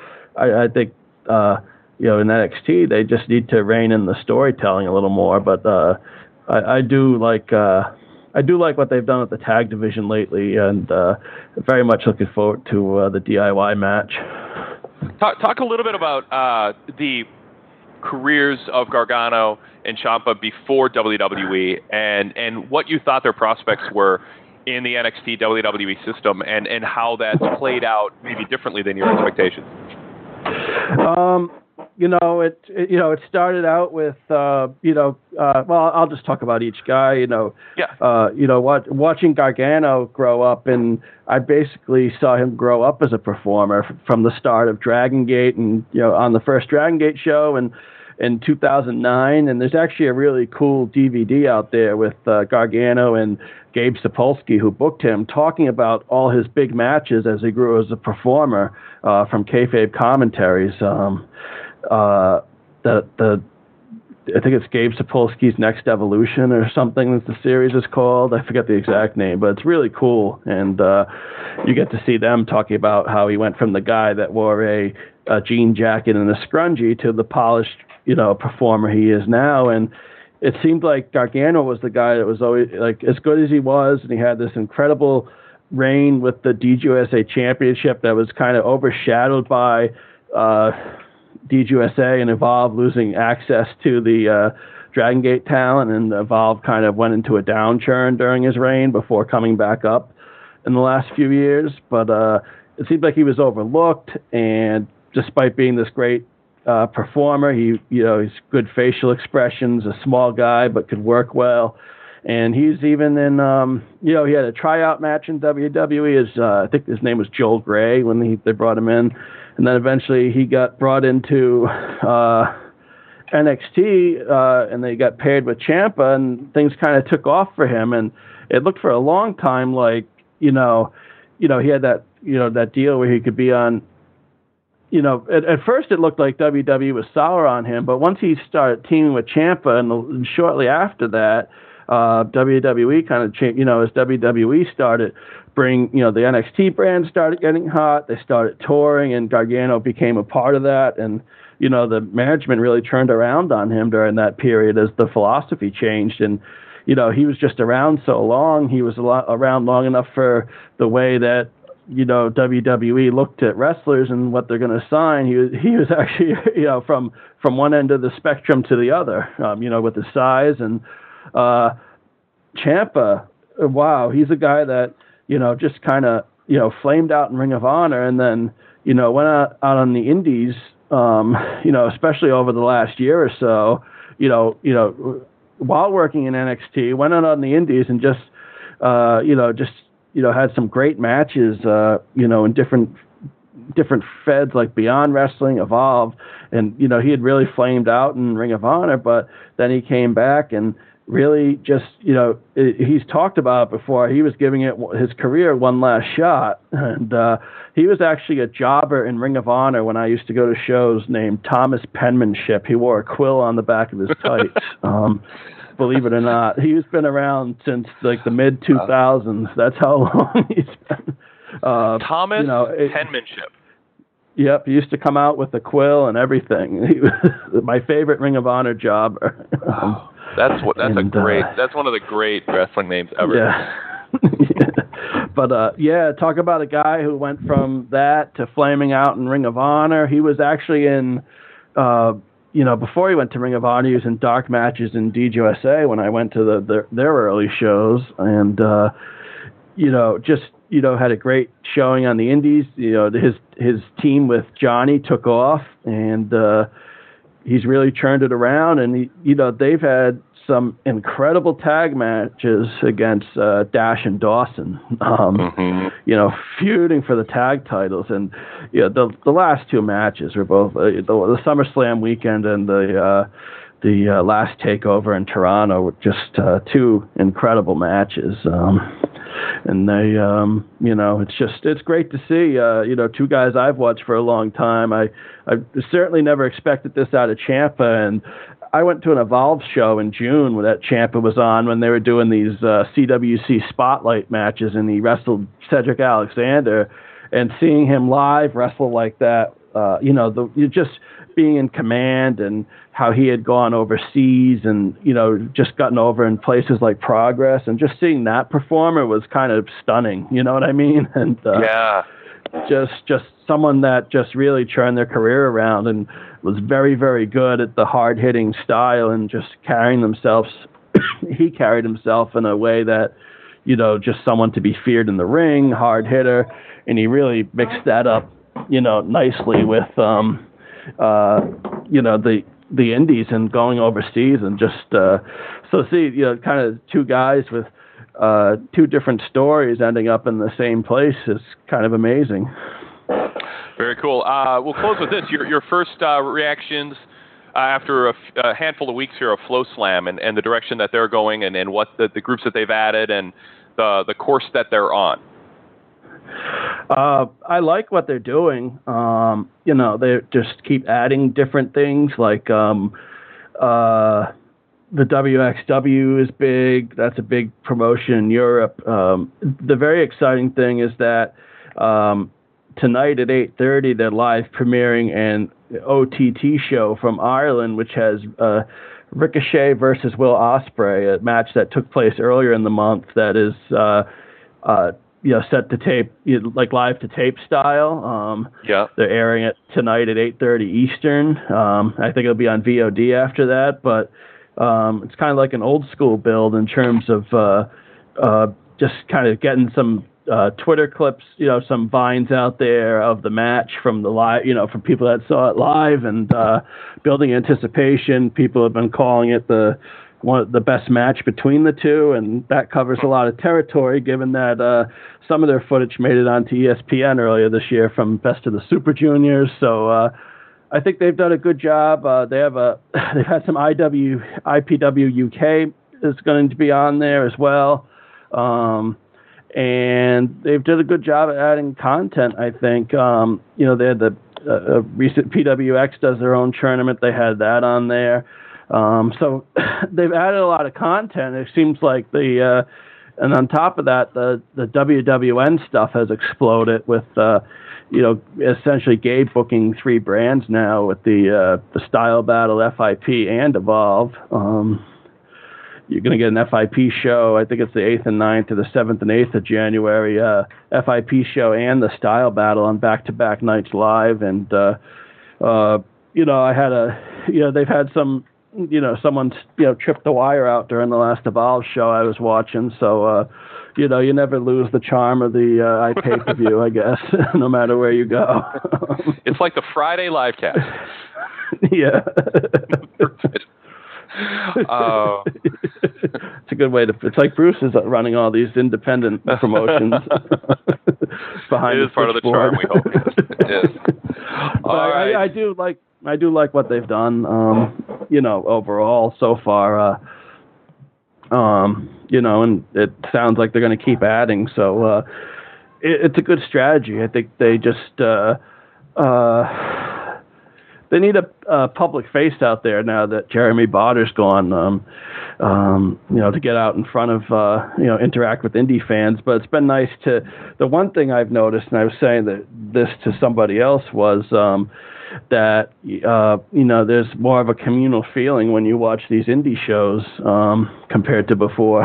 in NXT they just need to rein in the storytelling a little more. But I do like what they've done with the tag division lately, and very much looking forward to the DIY match. Talk a little bit about the careers of Gargano and Ciampa before WWE, and what you thought their prospects were in the NXT WWE system, and how that's played out maybe differently than your expectations. It started out with well, I'll just talk about each guy. Watching Gargano grow up, and I basically saw him grow up as a performer from the start of Dragon Gate, and on the first Dragon Gate show, and in 2009, and there's actually a really cool DVD out there with Gargano and Gabe Sapolsky, who booked him, talking about all his big matches as he grew as a performer from kayfabe commentaries. I think it's Gabe Sapolsky's Next Evolution or something that the series is called. I forget the exact name, but it's really cool. And you get to see them talking about how he went from the guy that wore a jean jacket and a scrunchie to the polished, performer he is now. And it seemed like Gargano was the guy that was always like as good as he was, and he had this incredible reign with the DGUSA Championship that was kind of overshadowed by DGUSA and Evolve losing access to the Dragon Gate talent, and Evolve kind of went into a downturn during his reign before coming back up in the last few years. But it seemed like he was overlooked, and despite being this great performer, he's good facial expressions, a small guy but could work well. And he's even in, he had a tryout match in WWE. I think his name was Joel Gray when they brought him in. And then eventually he got brought into NXT, and they got paired with Ciampa, and things kind of took off for him. And it looked for a long time like, he had that, that deal where he could be on, at first it looked like WWE was sour on him, but once he started teaming with Ciampa, and shortly after that, WWE kind of changed, as WWE started the NXT brand started getting hot, they started touring, and Gargano became a part of that, and the management really turned around on him during that period as the philosophy changed. And he was just around so long, he was around long enough for the way that WWE looked at wrestlers and what they're going to sign. He was actually from one end of the spectrum to the other, with his size. And Ciampa, wow, he's a guy that just kind of flamed out in Ring of Honor, and then went out on the indies, especially over the last year or so, while working in NXT, went out on the indies and just had some great matches, in different feds like Beyond Wrestling, Evolve, and he had really flamed out in Ring of Honor, but then he came back and really just, he's talked about it before. He was giving his career one last shot, and he was actually a jobber in Ring of Honor when I used to go to shows named Thomas Penmanship. He wore a quill on the back of his tights. Believe it or not, he's been around since like the mid 2000s. That's how long he's been. Thomas Penmanship. Yep, he used to come out with a quill and everything. He was my favorite Ring of Honor jobber. That's one of the great wrestling names ever. Yeah. But talk about a guy who went from that to flaming out in Ring of Honor. He was actually in, before he went to Ring of Honor, he was in dark matches in DGUSA when I went to their early shows, and had a great showing on the Indies. His team with Johnny took off, and he's really turned it around. And they've had some incredible tag matches against Dash and Dawson, feuding for the tag titles. And the last two matches were both the SummerSlam weekend and the last takeover in Toronto were just two incredible matches. And they, it's great to see, two guys I've watched for a long time. I certainly never expected this out of Ciampa, and I went to an Evolve show in June when that Ciampa was on, when they were doing these CWC Spotlight matches, and he wrestled Cedric Alexander, and seeing him live wrestle like that, just being in command, and how he had gone overseas and, just gotten over in places like Progress, and just seeing that performer was kind of stunning. You know what I mean? And just someone that just really turned their career around and was very, very good at the hard-hitting style and just carrying themselves. He carried himself in a way that, just someone to be feared in the ring, hard hitter, and he really mixed that up, nicely with, the Indies and going overseas, and just kind of two guys with two different stories ending up in the same place is kind of amazing. Very cool. We'll close with this. Your first reactions after a handful of weeks here of Flow Slam and the direction that they're going, and what the groups that they've added and the course that they're on. I like what they're doing. They just keep adding different things, like the WXW is big. That's a big promotion in Europe. The very exciting thing is that tonight at 8:30, they're live premiering an OTT show from Ireland, which has Ricochet versus Will Ospreay, a match that took place earlier in the month that is set to tape, like live to tape style. They're airing it tonight at 8:30 Eastern. I think it'll be on VOD after that, but it's kind of like an old school build in terms of just kind of getting some Twitter clips, some vines out there of the match from the live, from people that saw it live, and building anticipation. People have been calling it the best match between the two, and that covers a lot of territory, given that some of their footage made it onto ESPN earlier this year from Best of the Super Juniors. So I think they've done a good job. They've had some IPW UK is going to be on there as well. And they've done a good job at adding content, I think. They had the recent PWX does their own tournament. They had that on there. So they've added a lot of content. It seems like and on top of that, the WWN stuff has exploded with, essentially Gabe booking 3 brands now with the Style Battle, FIP, and Evolve. You're going to get an FIP show. I think it's the 8th and 9th to the 7th and 8th of January. FIP show and the Style Battle on back-to-back nights live. And, they've had some, someone, tripped the wire out during the last Evolve show I was watching. So, you never lose the charm of the pay-per-view, I guess, no matter where you go. It's like the Friday live cast. Yeah. It's a good way to. It's like Bruce is running all these independent promotions behind. It is part of the charm, we hope. Yes. Right. I do like what they've done. Overall so far. And it sounds like they're going to keep adding. So it's a good strategy. I think they just. They need a public face out there now that Jeremy Botter's gone, to get out in front of, interact with indie fans. But it's been nice the one thing I've noticed, and I was saying this to somebody else, was, that there's more of a communal feeling when you watch these indie shows compared to before.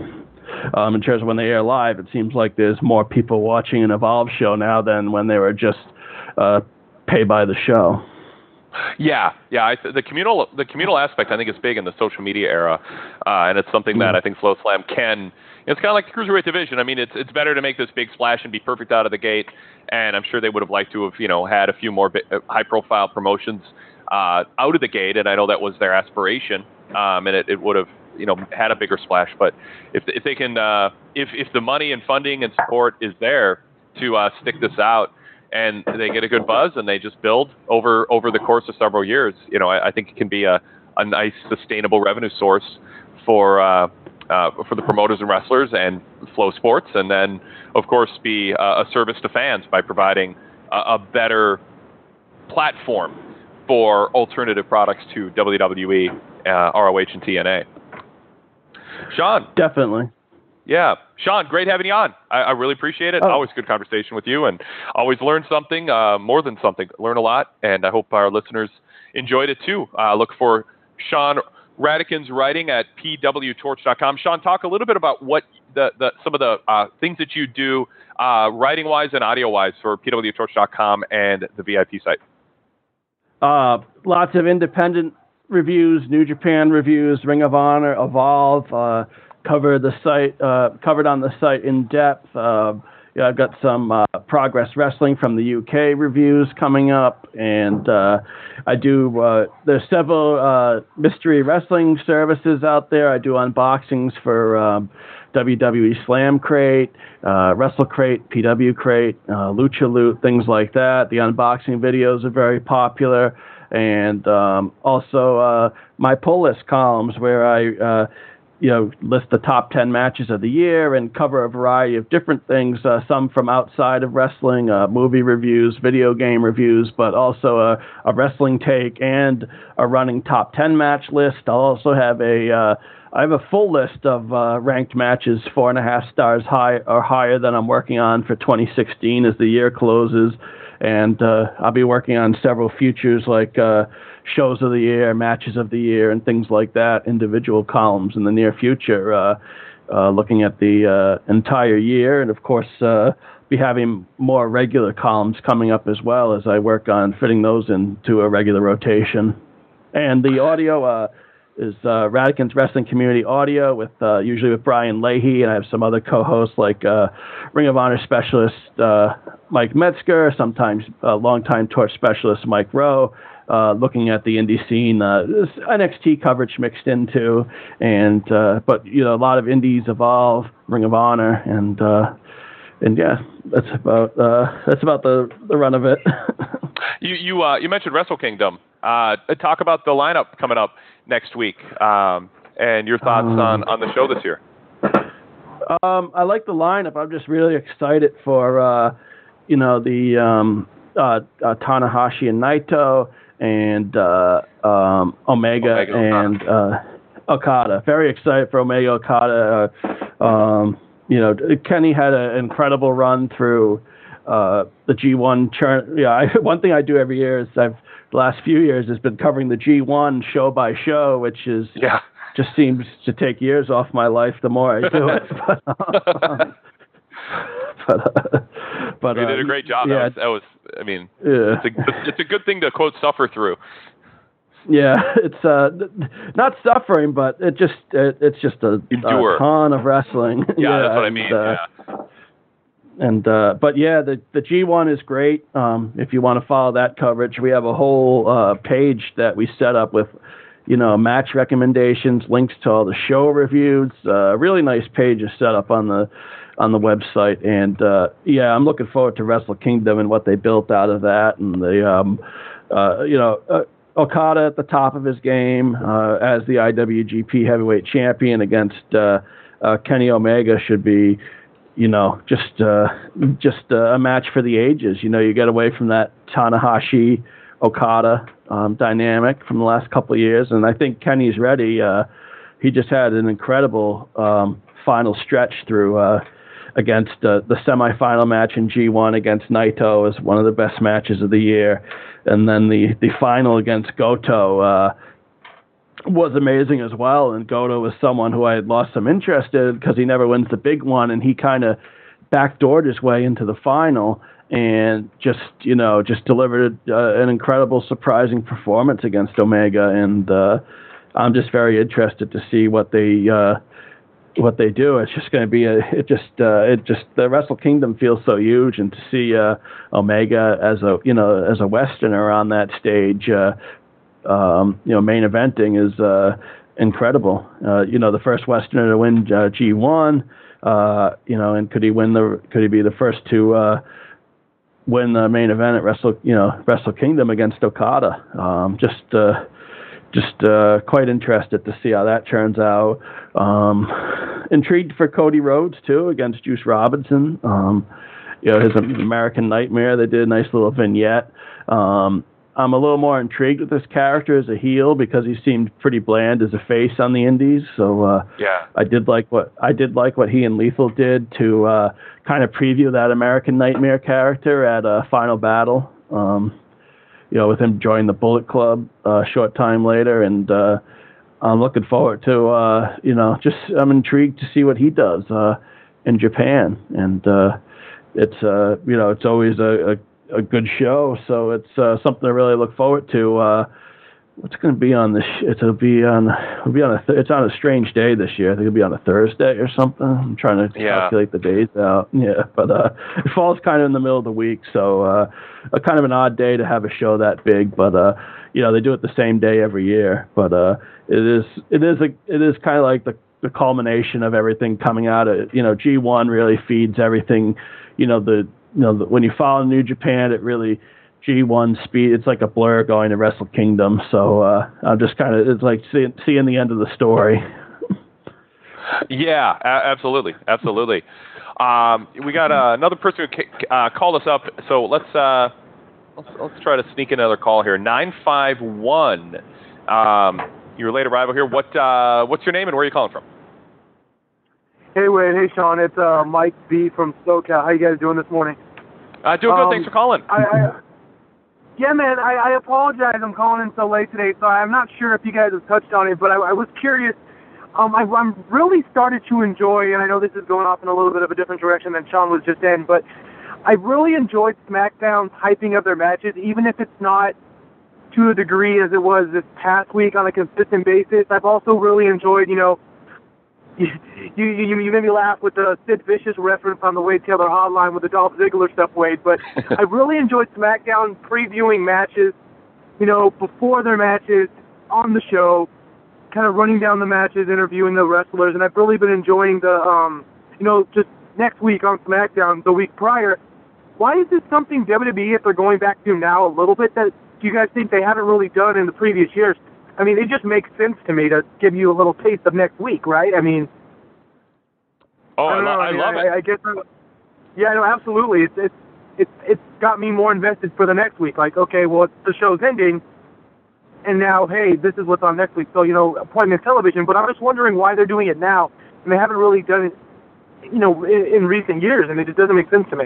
In terms of when they air live, it seems like there's more people watching an Evolve show now than when they were just pay by the show. Yeah. The communal aspect, I think, is big in the social media era, and it's something that I think FloSlam can. It's kind of like the Cruiserweight division. I mean, it's better to make this big splash and be perfect out of the gate, and I'm sure they would have liked to have had a few more high-profile promotions out of the gate, and I know that was their aspiration, and it would have had a bigger splash. But if they can, if the money and funding and support is there to stick this out, and they get a good buzz and they just build over the course of several years, I think it can be a nice sustainable revenue source for the promoters and wrestlers and Flow Sports, and then of course be a service to fans by providing a better platform for alternative products to WWE, ROH, and TNA. Sean. Definitely. Yeah. Sean, great having you on. I really appreciate it. Always good conversation with you, and always learn something, more than something. Learn a lot, and I hope our listeners enjoyed it too. Look for Sean Radican's writing at pwtorch.com. Sean, talk a little bit about what some of the things that you do writing-wise and audio-wise for pwtorch.com and the VIP site. Lots of independent reviews, New Japan reviews, Ring of Honor, Evolve, covered on the site in depth. I've got some Progress Wrestling from the UK reviews coming up, and I do. There's several mystery wrestling services out there. I do unboxings for WWE Slam Crate, Wrestle Crate, PW Crate, Lucha Loot, things like that. The unboxing videos are very popular, and also my pull list columns where I list the top 10 matches of the year and cover a variety of different things, some from outside of wrestling, movie reviews, video game reviews, but also a wrestling take and a running top 10 match list. I'll also have I have a full list of ranked matches 4.5 stars high or higher that I'm working on for 2016 as the year closes. And I'll be working on several futures like shows of the year, matches of the year, and things like that, individual columns in the near future, looking at the entire year. And, of course, be having more regular columns coming up as well as I work on fitting those into a regular rotation. And the audio is Radican's Wrestling Community Audio, with usually with Brian Leahy, and I have some other co-hosts like Ring of Honor specialist Mike Metzger, sometimes longtime Torch specialist Mike Rowe, looking at the indie scene, NXT coverage mixed into, and but a lot of indies, Evolve, Ring of Honor, and yeah, that's about the run of it. You mentioned Wrestle Kingdom. Talk about the lineup coming up next week, and your thoughts on the show this year. I like the lineup. I'm just really excited for the Tanahashi and Naito and Omega and Okada. Very excited for Omega Okada. Kenny had an incredible run through the G1 churn. Yeah, one thing I do every year is the last few years has been covering the G1 show by show, which is just seems to take years off my life the more I do it. But you did a great job. Yeah, it's a good thing to quote suffer through. Yeah, it's not suffering, but it's just a ton of wrestling. Yeah, that's what I mean. But yeah, the G1 is great. If you want to follow that coverage, we have a whole page that we set up with, match recommendations, links to all the show reviews. Really nice page is set up on the website, and I'm looking forward to Wrestle Kingdom and what they built out of that, and the Okada at the top of his game as the IWGP Heavyweight Champion against Kenny Omega should be, just a match for the ages. You get away from that Tanahashi Okada dynamic from the last couple of years, and I think Kenny's ready. He just had an incredible final stretch through against the semifinal match in G1 against Naito is one of the best matches of the year. And then the final against Goto was amazing as well. And Goto was someone who I had lost some interest in because he never wins the big one, and he kind of backdoored his way into the final and just delivered an incredible, surprising performance against Omega. And I'm just very interested to see what they do. It's just going to be the Wrestle Kingdom feels so huge, and to see Omega as a Westerner on that stage, main eventing is incredible. The first Westerner to win G1, and could he be the first to win the main event at Wrestle Kingdom against Okada? Just quite interested to see how that turns out. Intrigued for Cody Rhodes too against Juice Robinson. His American Nightmare. They did a nice little vignette. I'm a little more intrigued with this character as a heel because he seemed pretty bland as a face on the Indies. So I did like what he and Lethal did to kind of preview that American Nightmare character at Final Battle. With him joining the Bullet Club a short time later, and I'm looking forward to I'm intrigued to see what he does in Japan, and it's always a good show, so it's something to really look forward to. What's going to be on this? It's on a strange day this year. I think it'll be on a Thursday or something. I'm trying to calculate the days out. Yeah, but it falls kind of in the middle of the week, so a kind of an odd day to have a show that big. But they do it the same day every year. But it is kind of like the culmination of everything coming out of G1 really feeds everything. When you follow New Japan, it really G1 speed. It's like a blur going to Wrestle Kingdom. So I'm just it's like seeing the end of the story. Yeah, absolutely. We got another person who called us up. So let's try to sneak another call here. 951. You're a late arrival here. What's your name and where are you calling from? Hey Wade, hey Sean, it's Mike B from SoCal. How you guys doing this morning? Doing good. Thanks for calling. Yeah, man, I apologize. I'm calling in so late today, so I'm not sure if you guys have touched on it, but I was curious. I'm really started to enjoy, and I know this is going off in a little bit of a different direction than Sean was just in, but I really enjoyed SmackDown's hyping of their matches, even if it's not to a degree as it was this past week on a consistent basis. I've also really enjoyed, you made me laugh with the Sid Vicious reference on the Wade Taylor hotline with the Dolph Ziggler stuff, Wade, but I really enjoyed SmackDown previewing matches, before their matches on the show, kind of running down the matches, interviewing the wrestlers, and I've really been enjoying the, just next week on SmackDown, the week prior. Why is this something WWE, if they're going back to now a little bit, that you guys think they haven't really done in the previous years? I mean, it just makes sense to me to give you a little taste of next week, right? I mean, I love it. I guess, yeah, no, absolutely. It's got me more invested for the next week. Like, okay, well, the show's ending, and now, hey, this is what's on next week. So, appointment television. But I'm just wondering why they're doing it now, and they haven't really done it, in recent years, and it just doesn't make sense to me.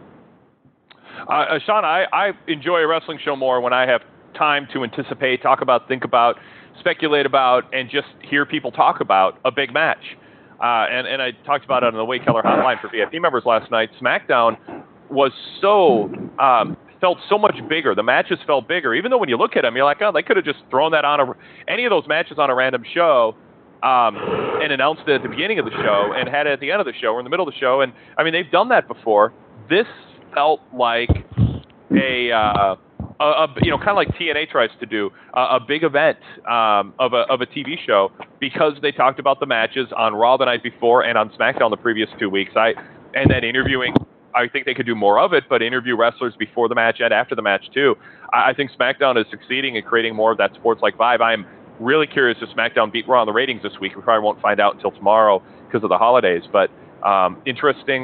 Sean, I enjoy a wrestling show more when I have time to anticipate, talk about, think about, speculate about, and just hear people talk about a big match. And I talked about it on the Wade Keller hotline for VIP members last night. SmackDown was felt so much bigger. The matches felt bigger, even though when you look at them, you're like, oh, they could have just thrown that on any of those matches on a random show and announced it at the beginning of the show and had it at the end of the show or in the middle of the show. And I mean, they've done that before. This felt like kind of like TNA tries to do, a big event of a TV show because they talked about the matches on Raw the night before and on SmackDown the previous 2 weeks. And then interviewing, I think they could do more of it, but interview wrestlers before the match and after the match too. I think SmackDown is succeeding in creating more of that sports-like vibe. I'm really curious if SmackDown beat Raw on the ratings this week. We probably won't find out until tomorrow because of the holidays, but interesting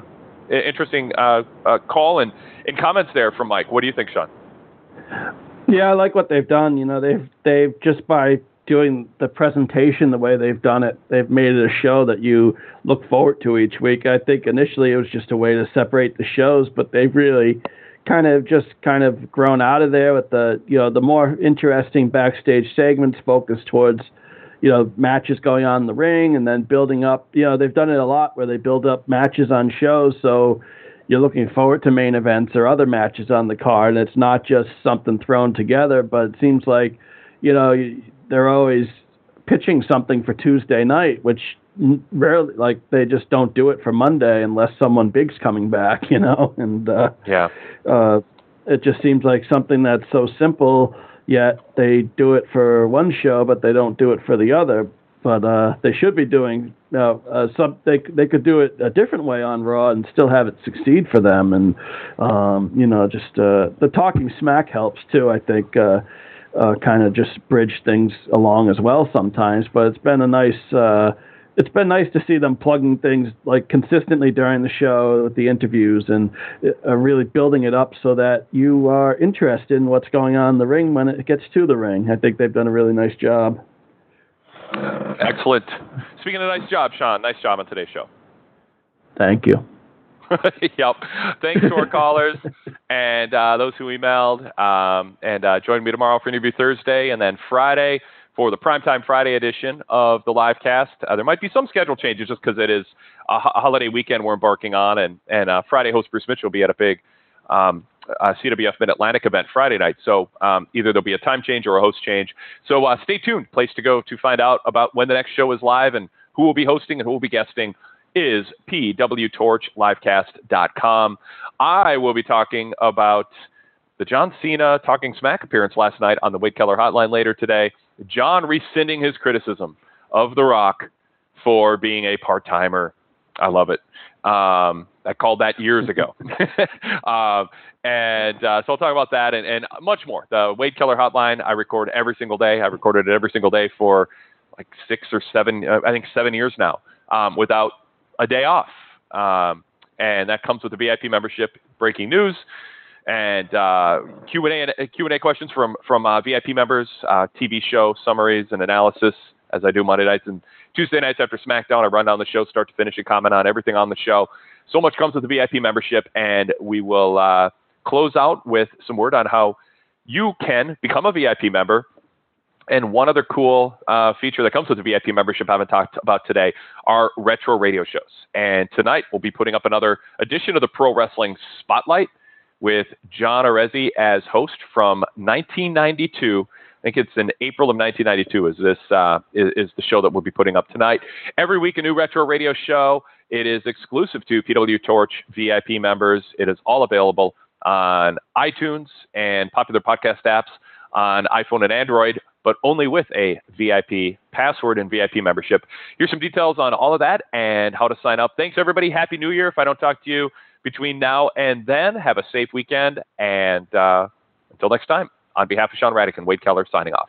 call and comments there from Mike. What do you think, Sean? Yeah, I like what they've done. They've just by doing the presentation the way they've done it, they've made it a show that you look forward to each week. I think initially it was just a way to separate the shows, but they've really kind of grown out of there with the more interesting backstage segments focused towards matches going on in the ring and then building up. They've done it a lot where they build up matches on shows, so you're looking forward to main events or other matches on the card. It's not just something thrown together, but it seems like they're always pitching something for Tuesday night, which rarely, like, they just don't do it for Monday unless someone big's coming back, and it just seems like something that's so simple, yet they do it for one show, but they don't do it for the other. But they should be doing they could do it a different way on Raw and still have it succeed for them. And the talking smack helps too. I think kind of just bridge things along as well sometimes. But it's been nice to see them plugging things like consistently during the show with the interviews and really building it up so that you are interested in what's going on in the ring when it gets to the ring. I think they've done a really nice job. Excellent. Speaking of nice job, Sean, nice job on today's show. Thank you. Yep. Thanks to our callers and those who emailed. And join me tomorrow for Interview Thursday and then Friday for the Primetime Friday edition of the live cast. There might be some schedule changes just because it is a holiday weekend we're embarking on. And Friday host Bruce Mitchell will be at a big CWF Mid-Atlantic event Friday night. So either there'll be a time change or a host change. So stay tuned. Place to go to find out about when the next show is live and who will be hosting and who will be guesting is pwtorchlivecast.com. I will be talking about the John Cena Talking Smack appearance last night on the Wade Keller Hotline later today. John rescinding his criticism of The Rock for being a part-timer. I love it. I called that years ago. So I'll talk about that and much more. The Wade Keller Hotline, I record every single day. I recorded it every single day for like 6 or 7, I think 7 years now, without a day off. And that comes with the VIP membership, breaking news, and Q&A questions from VIP members, TV show summaries and analysis, as I do Monday nights and Tuesday nights after SmackDown. I run down the show, start to finish, and comment on everything on the show. So much comes with the VIP membership, and we will close out with some word on how you can become a VIP member. And one other cool feature that comes with the VIP membership I haven't talked about today are retro radio shows. And tonight we'll be putting up another edition of the Pro Wrestling Spotlight with John Arezzi as host from 1992. I think it's in April of 1992 is the show that we'll be putting up tonight. Every week a new retro radio show. It is exclusive to PW Torch VIP members. It is all available on iTunes and popular podcast apps on iPhone and Android, but only with a VIP password and VIP membership. Here's some details on all of that and how to sign up. Thanks, everybody. Happy New Year. If I don't talk to you between now and then, have a safe weekend. And until next time, on behalf of Sean Radick and Wade Keller, signing off.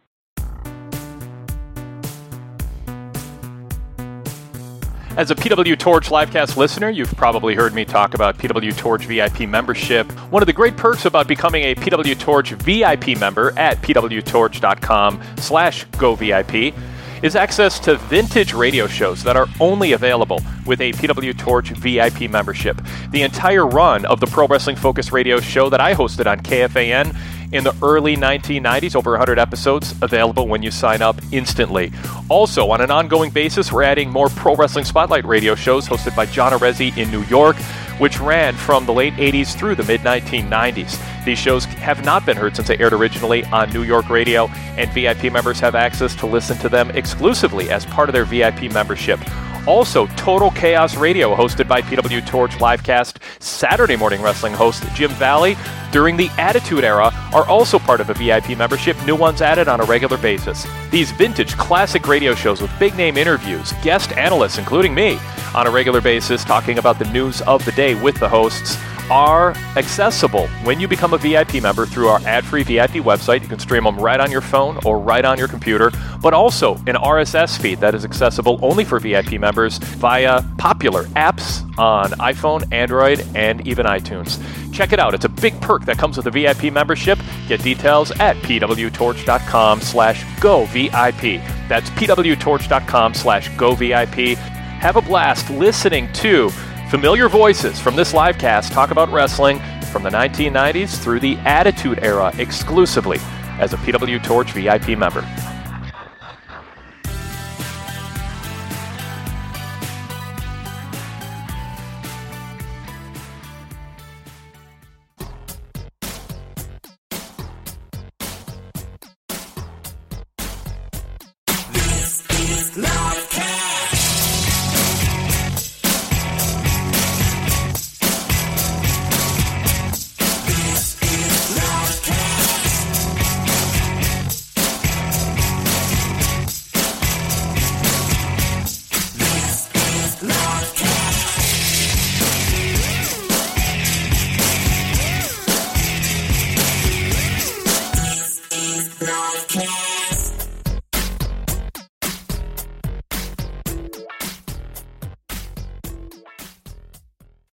As a PW Torch Livecast listener, you've probably heard me talk about PW Torch VIP membership. One of the great perks about becoming a PW Torch VIP member at pwtorch.com/govip is access to vintage radio shows that are only available with a PW Torch VIP membership. The entire run of the Pro Wrestling Focus radio show that I hosted on KFAN in the early 1990s, over 100 episodes, available when you sign up instantly. Also, on an ongoing basis, we're adding more Pro Wrestling Spotlight radio shows hosted by John Arezzi in New York, which ran from the late 80s through the mid-1990s. These shows have not been heard since they aired originally on New York radio, and VIP members have access to listen to them exclusively as part of their VIP membership. Also, Total Chaos Radio, hosted by PW Torch Livecast Saturday morning wrestling host Jim Valley during the Attitude Era, are also part of a VIP membership, new ones added on a regular basis. These vintage classic radio shows with big-name interviews, guest analysts, including me, on a regular basis, talking about the news of the day with the hosts, are accessible when you become a VIP member through our ad-free VIP website. You can stream them right on your phone or right on your computer, but also an RSS feed that is accessible only for VIP members via popular apps on iPhone, Android, and even iTunes. Check it out. It's a big perk that comes with a VIP membership. Get details at pwtorch.com/govip. That's pwtorch.com/govip. Have a blast listening to familiar voices from this live cast talk about wrestling from the 1990s through the Attitude Era exclusively as a PW Torch VIP member. This is live.